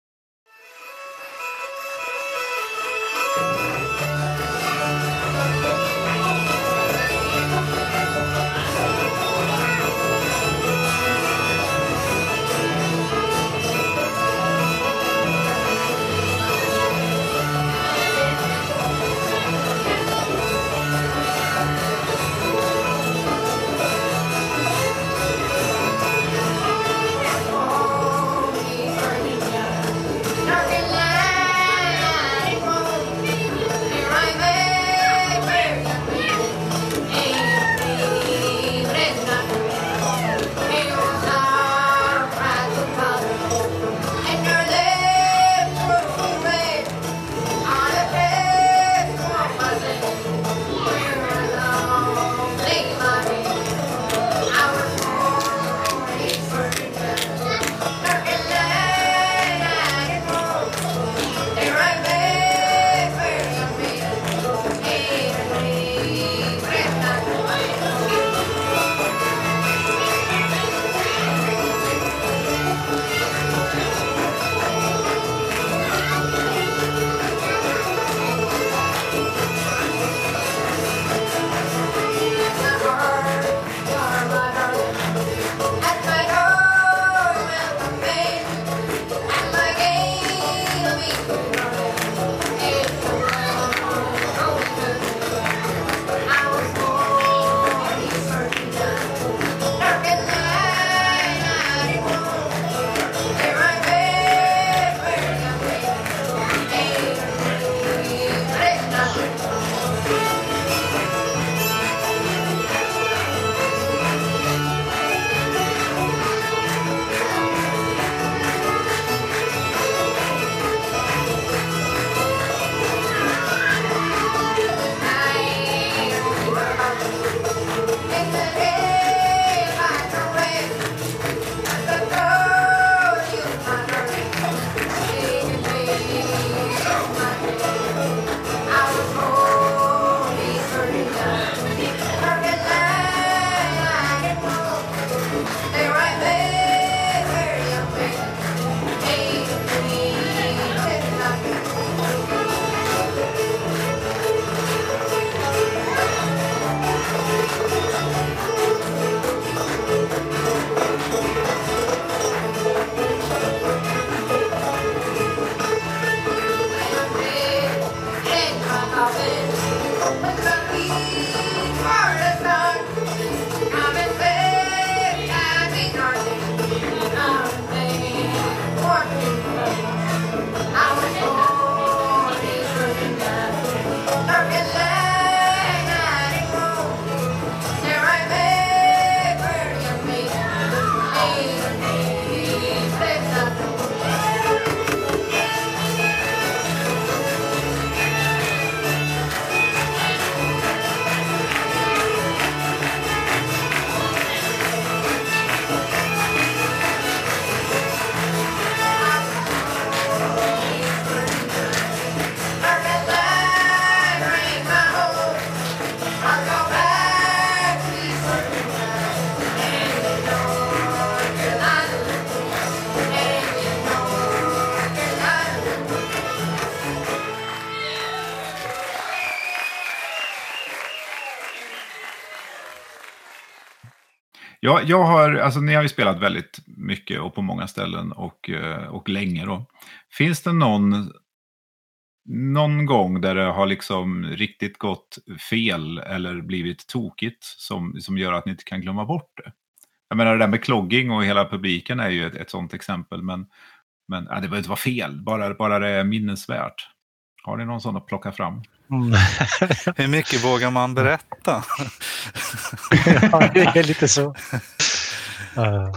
Ja, jag har, alltså ni har ju spelat väldigt mycket och på många ställen och, och länge då. Finns det någon någon gång där det har liksom riktigt gått fel eller blivit tokigt som, som gör att ni inte kan glömma bort det. Jag menar, det där med klogging och hela publiken är ju ett, ett sånt exempel, men, men ja, det behöver inte vara fel, bara, bara det är minnesvärt. Har ni någon sån att plocka fram? Mm. Hur mycket vågar man berätta? Ja, det är lite så. Uh.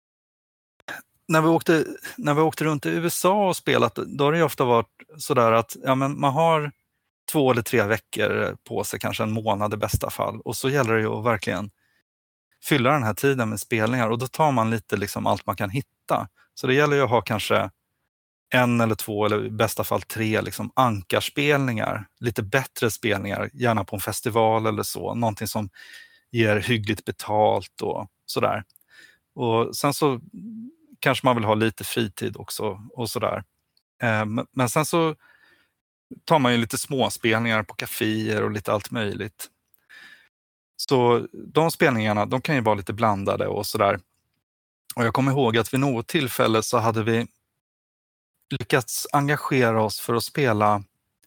När vi, åkte, när vi åkte runt i U S A och spelat, då har det ju ofta varit sådär att ja, men man har två eller tre veckor på sig, kanske en månad i bästa fall. Och så gäller det ju att verkligen fylla den här tiden med spelningar. Och då tar man lite liksom allt man kan hitta. Så det gäller ju att ha kanske en eller två eller i bästa fall tre liksom ankarspelningar. Lite bättre spelningar, gärna på en festival eller så. Någonting som ger hyggligt betalt och sådär. Och sen så kanske man vill ha lite fritid också och sådär. Eh, men sen så tar man ju lite småspelningar på kaféer och lite allt möjligt. Så de spelningarna, de kan ju vara lite blandade och sådär. Och jag kommer ihåg att vid något tillfälle så hade vi lyckats engagera oss för att spela.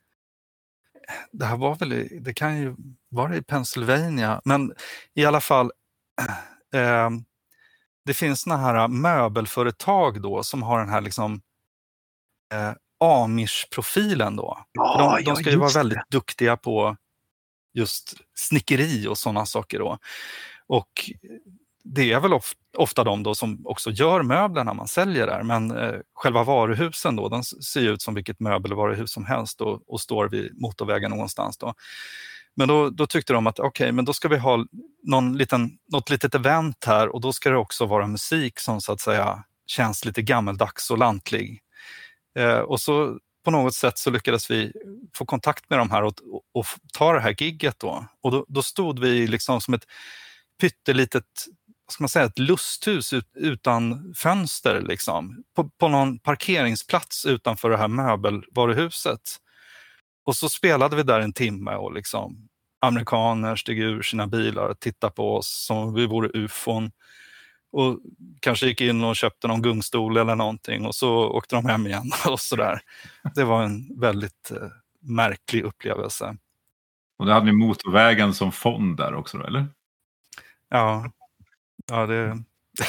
Det här var väl, i, det kan ju vara i Pennsylvania, men i alla fall eh, det finns såna här möbelföretag då som har den här liksom eh, Amish-profilen då. Ja, de, de ska ju vara väldigt det. duktiga på just snickeri och sådana saker då. Och det är väl of, ofta de då som också gör möblerna man säljer där. Men eh, själva varuhusen då, de ser ut som vilket möbelvaruhus som helst och, och står vid motorvägen någonstans då. Men då, då tyckte de att okej, okay, men då ska vi ha någon liten, något litet event här och då ska det också vara musik som så att säga känns lite gammeldags och lantlig. Eh, och så på något sätt så lyckades vi få kontakt med de här och, och, och ta det här gigget då. Och då, då stod vi liksom som ett pyttelitet, vad ska man säga, ett lusthus ut, utan fönster liksom. På, på någon parkeringsplats utanför det här möbelvaruhuset. Och så spelade vi där en timme och liksom amerikaner steg ur sina bilar och tittade på oss som vi vore ufon. Och kanske gick in och köpte någon gungstol eller någonting och så åkte de hem igen och sådär. Det var en väldigt eh, märklig upplevelse. Och då hade ni motorvägen som fond där också då, eller? Ja, ja det...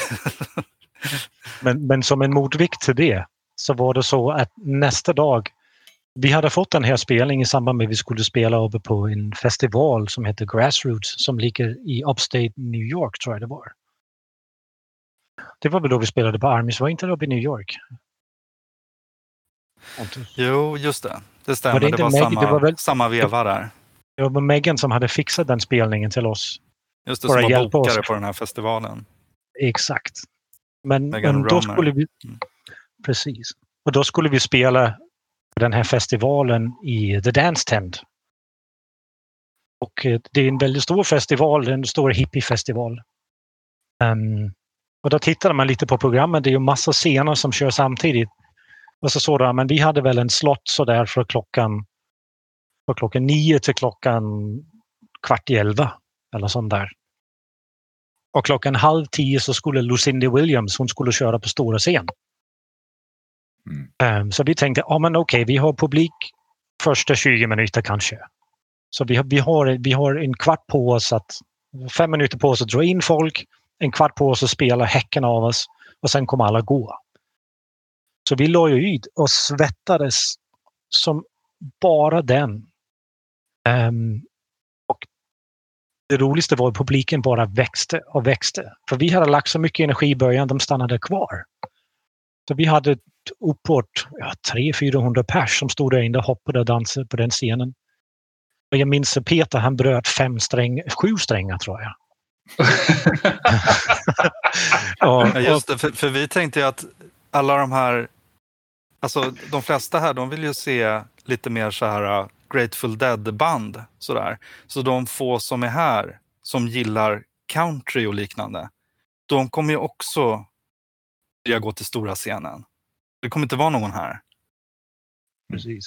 men, men som en motvikt till det så var det så att nästa dag vi hade fått den här spelningen i samband med att vi skulle spela uppe på en festival som heter Grassroots som ligger i upstate New York, tror jag det var. Det var väl då vi spelade på Armis, var inte det uppe i New York? Jo, just det. Det stämmer, var det, det var, Meg- samma, det var väl... samma veva där. Det var Megan som hade fixat den spelningen till oss. Just det, som var bokare oss på den här festivalen. Exakt. Men, men då skulle vi... Mm. Precis. Och då skulle vi spela den här festivalen i The Dance Tent. Och det är en väldigt stor festival, en stor hippiefestival. Um, och då tittade man lite på programmet, det är ju massa scener som kör samtidigt. Och så såg det, men vi hade väl en slott så där för klockan, för klockan nio till klockan kvart i elva eller sånt där. Och klockan halv tio så skulle Lucinda Williams, hon skulle köra på stora scen. Mm. Um, så vi tänkte, ja men okej, vi har publik första tjugo minuter kanske. Så vi har, vi, har, vi har en kvart på oss att, fem minuter på oss att dra in folk, en kvart på oss att spela häcken av oss och sen kommer alla gå. Så vi låg ju ut och svettades som bara den. Um, och det roligaste var att publiken bara växte och växte. För vi hade lagt så mycket energi i början, de stannade kvar. Så vi hade uppåt ja, tre till fyrahundra pers som stod där inne och hoppade och dansade på den scenen. Och jag minns att Peter, han bröt fem sträng, sju strängar tror jag. ja, just det, för, för vi tänkte ju att alla de här, alltså de flesta här, de vill ju se lite mer så här Grateful Dead-band sådär. Så de få som är här, som gillar country och liknande, de kommer ju också vilja gå till stora scenen. Det kommer inte vara någon här. Precis.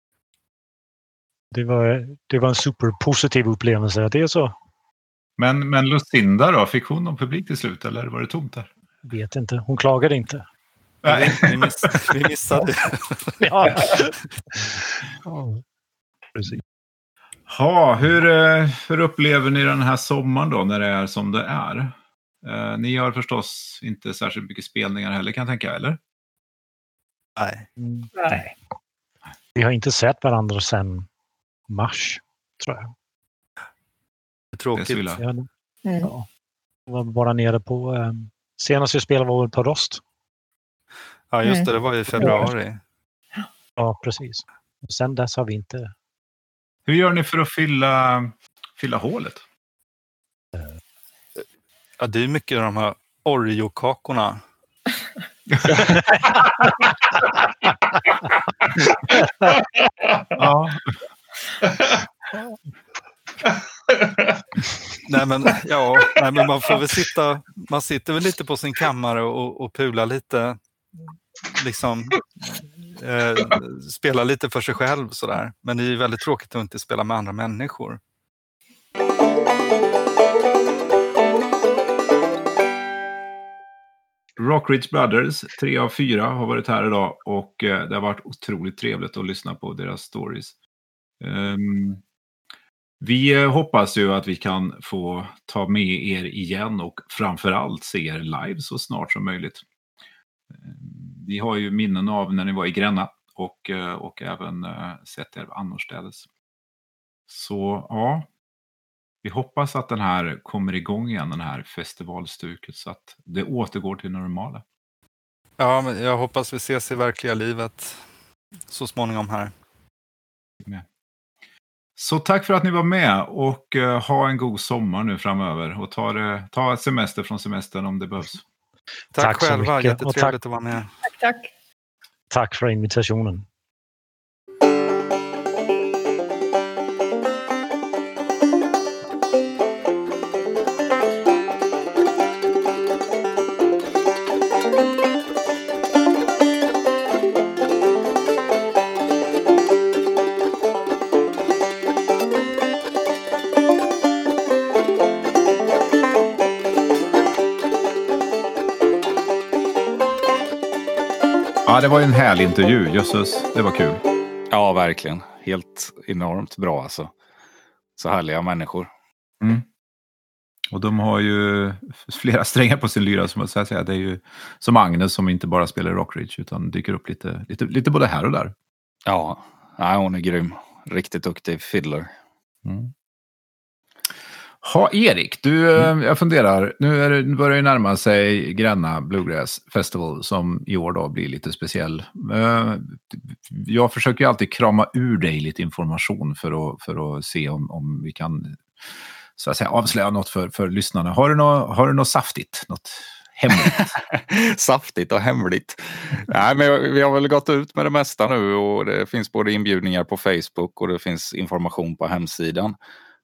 Det var, det var en superpositiv upplevelse, det är så. Men, men Lucinda då, fick hon någon publik till slut eller var det tomt där? Vet inte, hon klagade inte. Vi, vi, miss, vi missade. Ja. Ja, precis. Ha, hur, hur upplever ni den här sommaren då när det är som det är? Eh, ni har förstås inte särskilt mycket spelningar heller kan jag tänka, eller? Nej. Mm. Nej. Vi har inte sett varandra sedan mars, tror jag. Det är tråkigt. Det är så illa. Ja, Mm. ja. Jag var bara nere på... Eh, senast vi spelade var på Rost. Ja, just Mm. det. Det var i februari. Ja, precis. Och sen dess har vi inte... Hur gör ni för att fylla, fylla hålet? Ja, det är mycket av de här Oreo-kakorna. Ja. Nej men, ja, nej, men man får väl sitta, man sitter väl lite på sin kammare och, och pula lite, liksom eh, spela lite för sig själv sådär. Men det är ju väldigt tråkigt att inte spela med andra människor. Rockridge Brothers, tre av fyra har varit här idag och eh, det har varit otroligt trevligt att lyssna på deras stories. Um, vi eh, hoppas ju att vi kan få ta med er igen och framförallt se er live så snart som möjligt. Um, vi har ju minnen av när ni var i Gränna och, eh, och även eh, sett er annorstädes. Så ja, vi hoppas att den här kommer igång igen, den här festivalstuket, så att det återgår till normala. Ja, men jag hoppas vi ses i verkliga livet så småningom här. Så tack för att ni var med och uh, ha en god sommar nu framöver och ta, det, ta ett semester från semestern om det behövs. Tack, Tack så själva, mycket. jättetrevligt Och tack. att vara med. Tack, tack. Tack för invitationen. Ja, det var en härlig intervju, jösses, det var kul. Ja, verkligen. Helt enormt bra alltså. Så härliga människor. Mm. Och de har ju flera strängar på sin lyra, som jag ska säga. Det är ju som Agnes som inte bara spelar Rockridge utan dyker upp lite, lite, lite både här och där. Ja, nej, hon är grym. Riktigt duktig fiddler. Mm. Ha, Erik, du, mm. jag funderar, nu, är det, nu börjar det närma sig Gränna Bluegrass Festival som i år då blir lite speciell. Jag försöker ju alltid krama ur dig lite information för att, för att se om, om vi kan så att säga, avslöja något för, för lyssnarna. Har du något, har du något saftigt, något hemligt? Saftigt och hemligt. Nej, men vi har väl gått ut med det mesta nu och det finns både inbjudningar på Facebook och det finns information på hemsidan.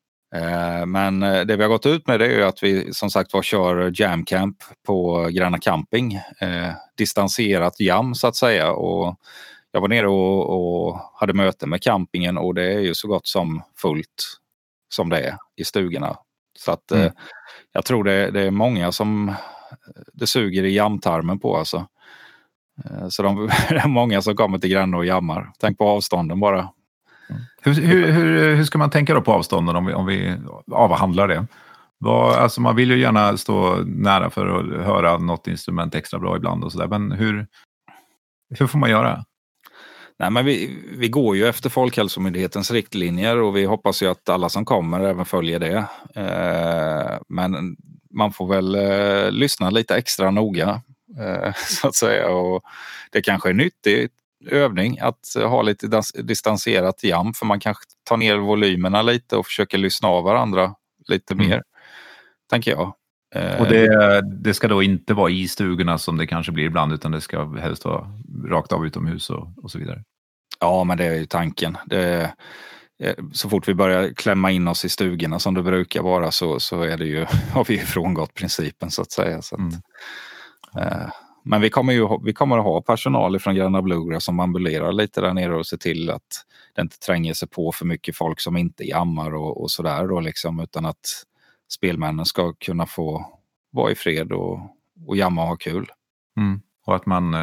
Men det vi har gått ut med det är ju att vi som sagt var kör jam camp på Gränna Camping. Eh, distanserat jam så att säga. Och jag var nere och, och hade möte med campingen och det är ju så gott som fullt som det är i stugorna. Så att mm. eh, jag tror det, det är många som det suger i jamtarmen på alltså. Eh, så de, det är många som kommer till Gränna och jammar. Tänk på avstånden bara. Hur, hur, hur, hur ska man tänka då på avstånden om vi, om vi avhandlar det? Vad, alltså man vill ju gärna stå nära för att höra något instrument extra bra ibland och sådär. Men hur, hur får man göra? Nej, men vi, vi går ju efter Folkhälsomyndighetens riktlinjer och vi hoppas ju att alla som kommer även följer det. Eh, men man får väl eh, lyssna lite extra noga eh, så att säga. Och det kanske är nyttigt övning att ha lite distanserat jam för man kanske tar ner volymerna lite och försöker lyssna av varandra lite mm. mer, tänker jag. Och det, det ska då inte vara i stugorna som det kanske blir ibland utan det ska helst vara rakt av utomhus och, och så vidare. Ja, men det är ju tanken. Det, så fort vi börjar klämma in oss i stugorna som det brukar vara så, så är det ju, har vi ju frångått principen så att säga. Så att, mm. eh, Men vi kommer ju vi kommer att ha personal från Gränna Bluegrass som ambulerar lite där nere och ser till att det inte tränger sig på för mycket folk som inte jammar och, och sådär då liksom, utan att spelmännen ska kunna få vara i fred och, och jamma och ha kul. Mm. Och att man eh,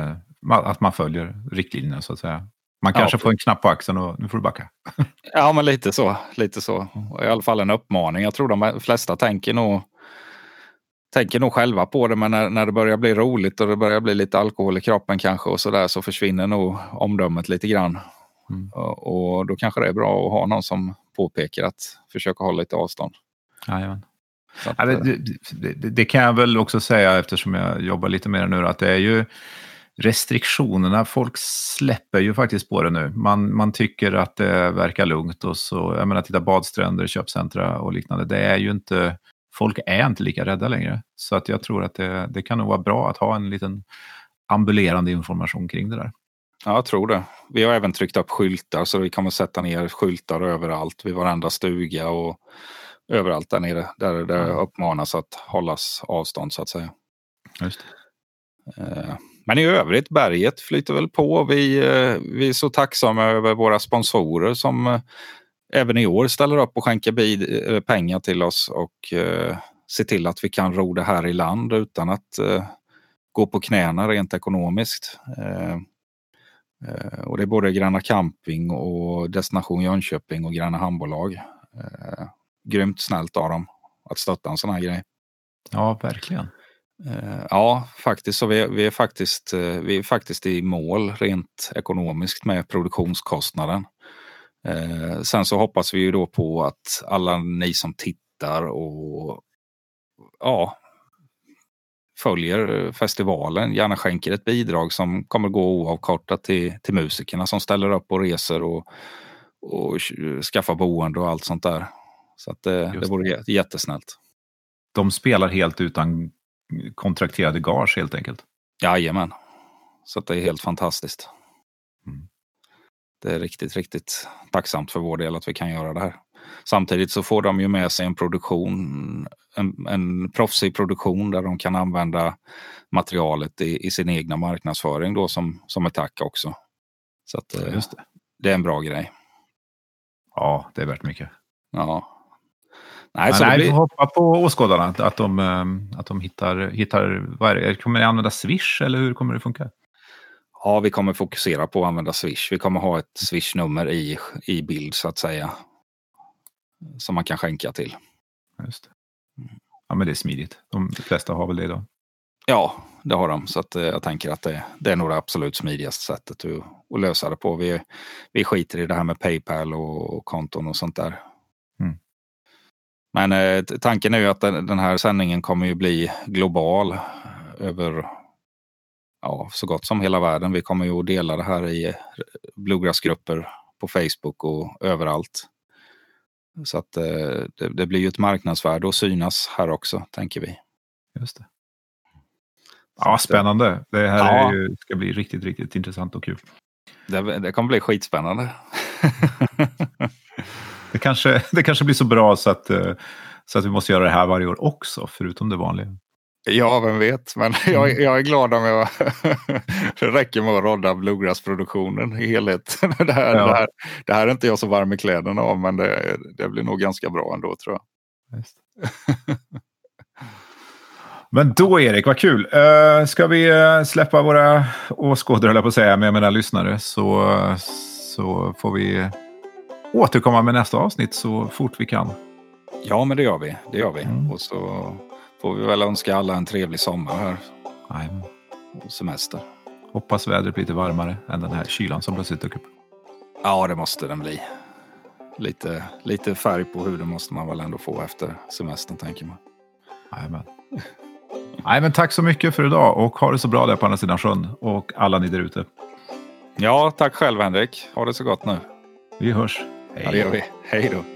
att man följer riktlinjerna så att säga. Man kanske Ja, får en knapp på axeln och nu får du backa. Ja, men lite så. Lite så. I alla fall en uppmaning. Jag tror de flesta tänker nog, tänker nog själva på det, men när, när det börjar bli roligt och det börjar bli lite alkohol i kroppen kanske och sådär, så försvinner nog omdömet lite grann. Mm. Och, och då kanske det är bra att ha någon som påpekar att försöka hålla lite avstånd. Jajamän. Ja, det, det, det, det kan jag väl också säga eftersom jag jobbar lite mer nu, att det är ju restriktionerna, folk släpper ju faktiskt på det nu. Man, man tycker att det verkar lugnt och så, jag menar titta badstränder, köpcentra och liknande. Det är ju inte, folk är inte lika rädda längre. Så att jag tror att det, det kan nog vara bra att ha en liten ambulerande information kring det där. Ja, jag tror det. Vi har även tryckt upp skyltar så vi kommer sätta ner skyltar överallt vid varenda stuga och överallt där nere där det mm. uppmanas att hållas avstånd så att säga. Just det. Men i övrigt, berget flyter väl på. Vi, vi är så tacksamma över våra sponsorer som även i år ställer upp och skänker bid, pengar till oss och eh, ser till att vi kan ro det här i land utan att eh, gå på knäna rent ekonomiskt. Eh, eh, och det är både Gränna Camping och Destination Jönköping och Gränna Handbolag. Eh, grymt snällt av dem att stötta en sån här grej. Ja, verkligen. Uh, ja, faktiskt. Så vi, vi, är faktiskt uh, vi är faktiskt i mål rent ekonomiskt med produktionskostnaden. Uh, sen så hoppas vi ju då på att alla ni som tittar och ja, följer festivalen gärna skänker ett bidrag som kommer gå oavkortat till, till musikerna som ställer upp och reser och, och skaffar boende och allt sånt där. Så att det, det vore jättesnällt. De spelar helt utan kontrakterade gage helt enkelt. Jajamän. Så att det är helt fantastiskt. Mm. Det är riktigt, riktigt tacksamt för vår del att vi kan göra det här. Samtidigt så får de ju med sig en produktion, en, en proffsig produktion där de kan använda materialet i, i sin egna marknadsföring då som, som ett tack också. Så att Just det. det är en bra grej. Ja, det är värt mycket. Ja. Nej, Men så nej, blir... vi får hoppa på åskådarna att de, att de hittar, hittar vad är det? Kommer ni använda Swish eller hur kommer det funka? Ja, vi kommer fokusera på att använda Swish. Vi kommer ha ett Swish-nummer i, i bild så att säga. Som man kan skänka till. Just det. Ja, men det är smidigt. De flesta har väl det då? Ja, det har de. Så att, eh, jag tänker att det, det är nog det absolut smidigaste sättet att, att lösa det på. Vi, vi skiter i det här med PayPal och, och konton och sånt där. Mm. Men eh, tanken är ju att den, den här sändningen kommer ju bli global över ja, så gott som hela världen. Vi kommer ju att dela det här i bluegrassgrupper på Facebook och överallt. Så att eh, det, det blir ju ett marknadsvärde att synas här också, tänker vi. Just det. Ja, spännande. Det här ja. är ju, ska bli riktigt, riktigt intressant och kul. Det, det kommer bli skitspännande. det, kanske, det kanske blir så bra så att, så att vi måste göra det här varje år också, förutom det vanliga. Ja, vem vet. Men jag, jag är glad om jag det räcker med att rodda bluegrass-produktionen i helhet. Det här, ja. det, här, det här är inte jag så varm i kläderna av, men det, det blir nog ganska bra ändå, tror jag. Just. Men då, Erik, vad kul. Uh, ska vi släppa våra åskådare, eller på att säga, med mina lyssnare, så, så får vi återkomma med nästa avsnitt så fort vi kan. Ja, men det gör vi. Det gör vi. Mm. Och så får vi väl önska alla en trevlig sommar här. Nej. Och semester. Hoppas vädret blir lite varmare än den här kylan som plötsligt dök upp. Ja, det måste den bli. Lite, lite färg på huden måste man väl ändå få efter semestern, tänker man. Nej, men. Nej, men tack så mycket för idag och ha det så bra där på andra sidan sjön och alla ni där ute. Ja, tack själv, Henrik. Ha det så gott nu. Vi hörs. Hej. Ja, det gör vi. Hej då.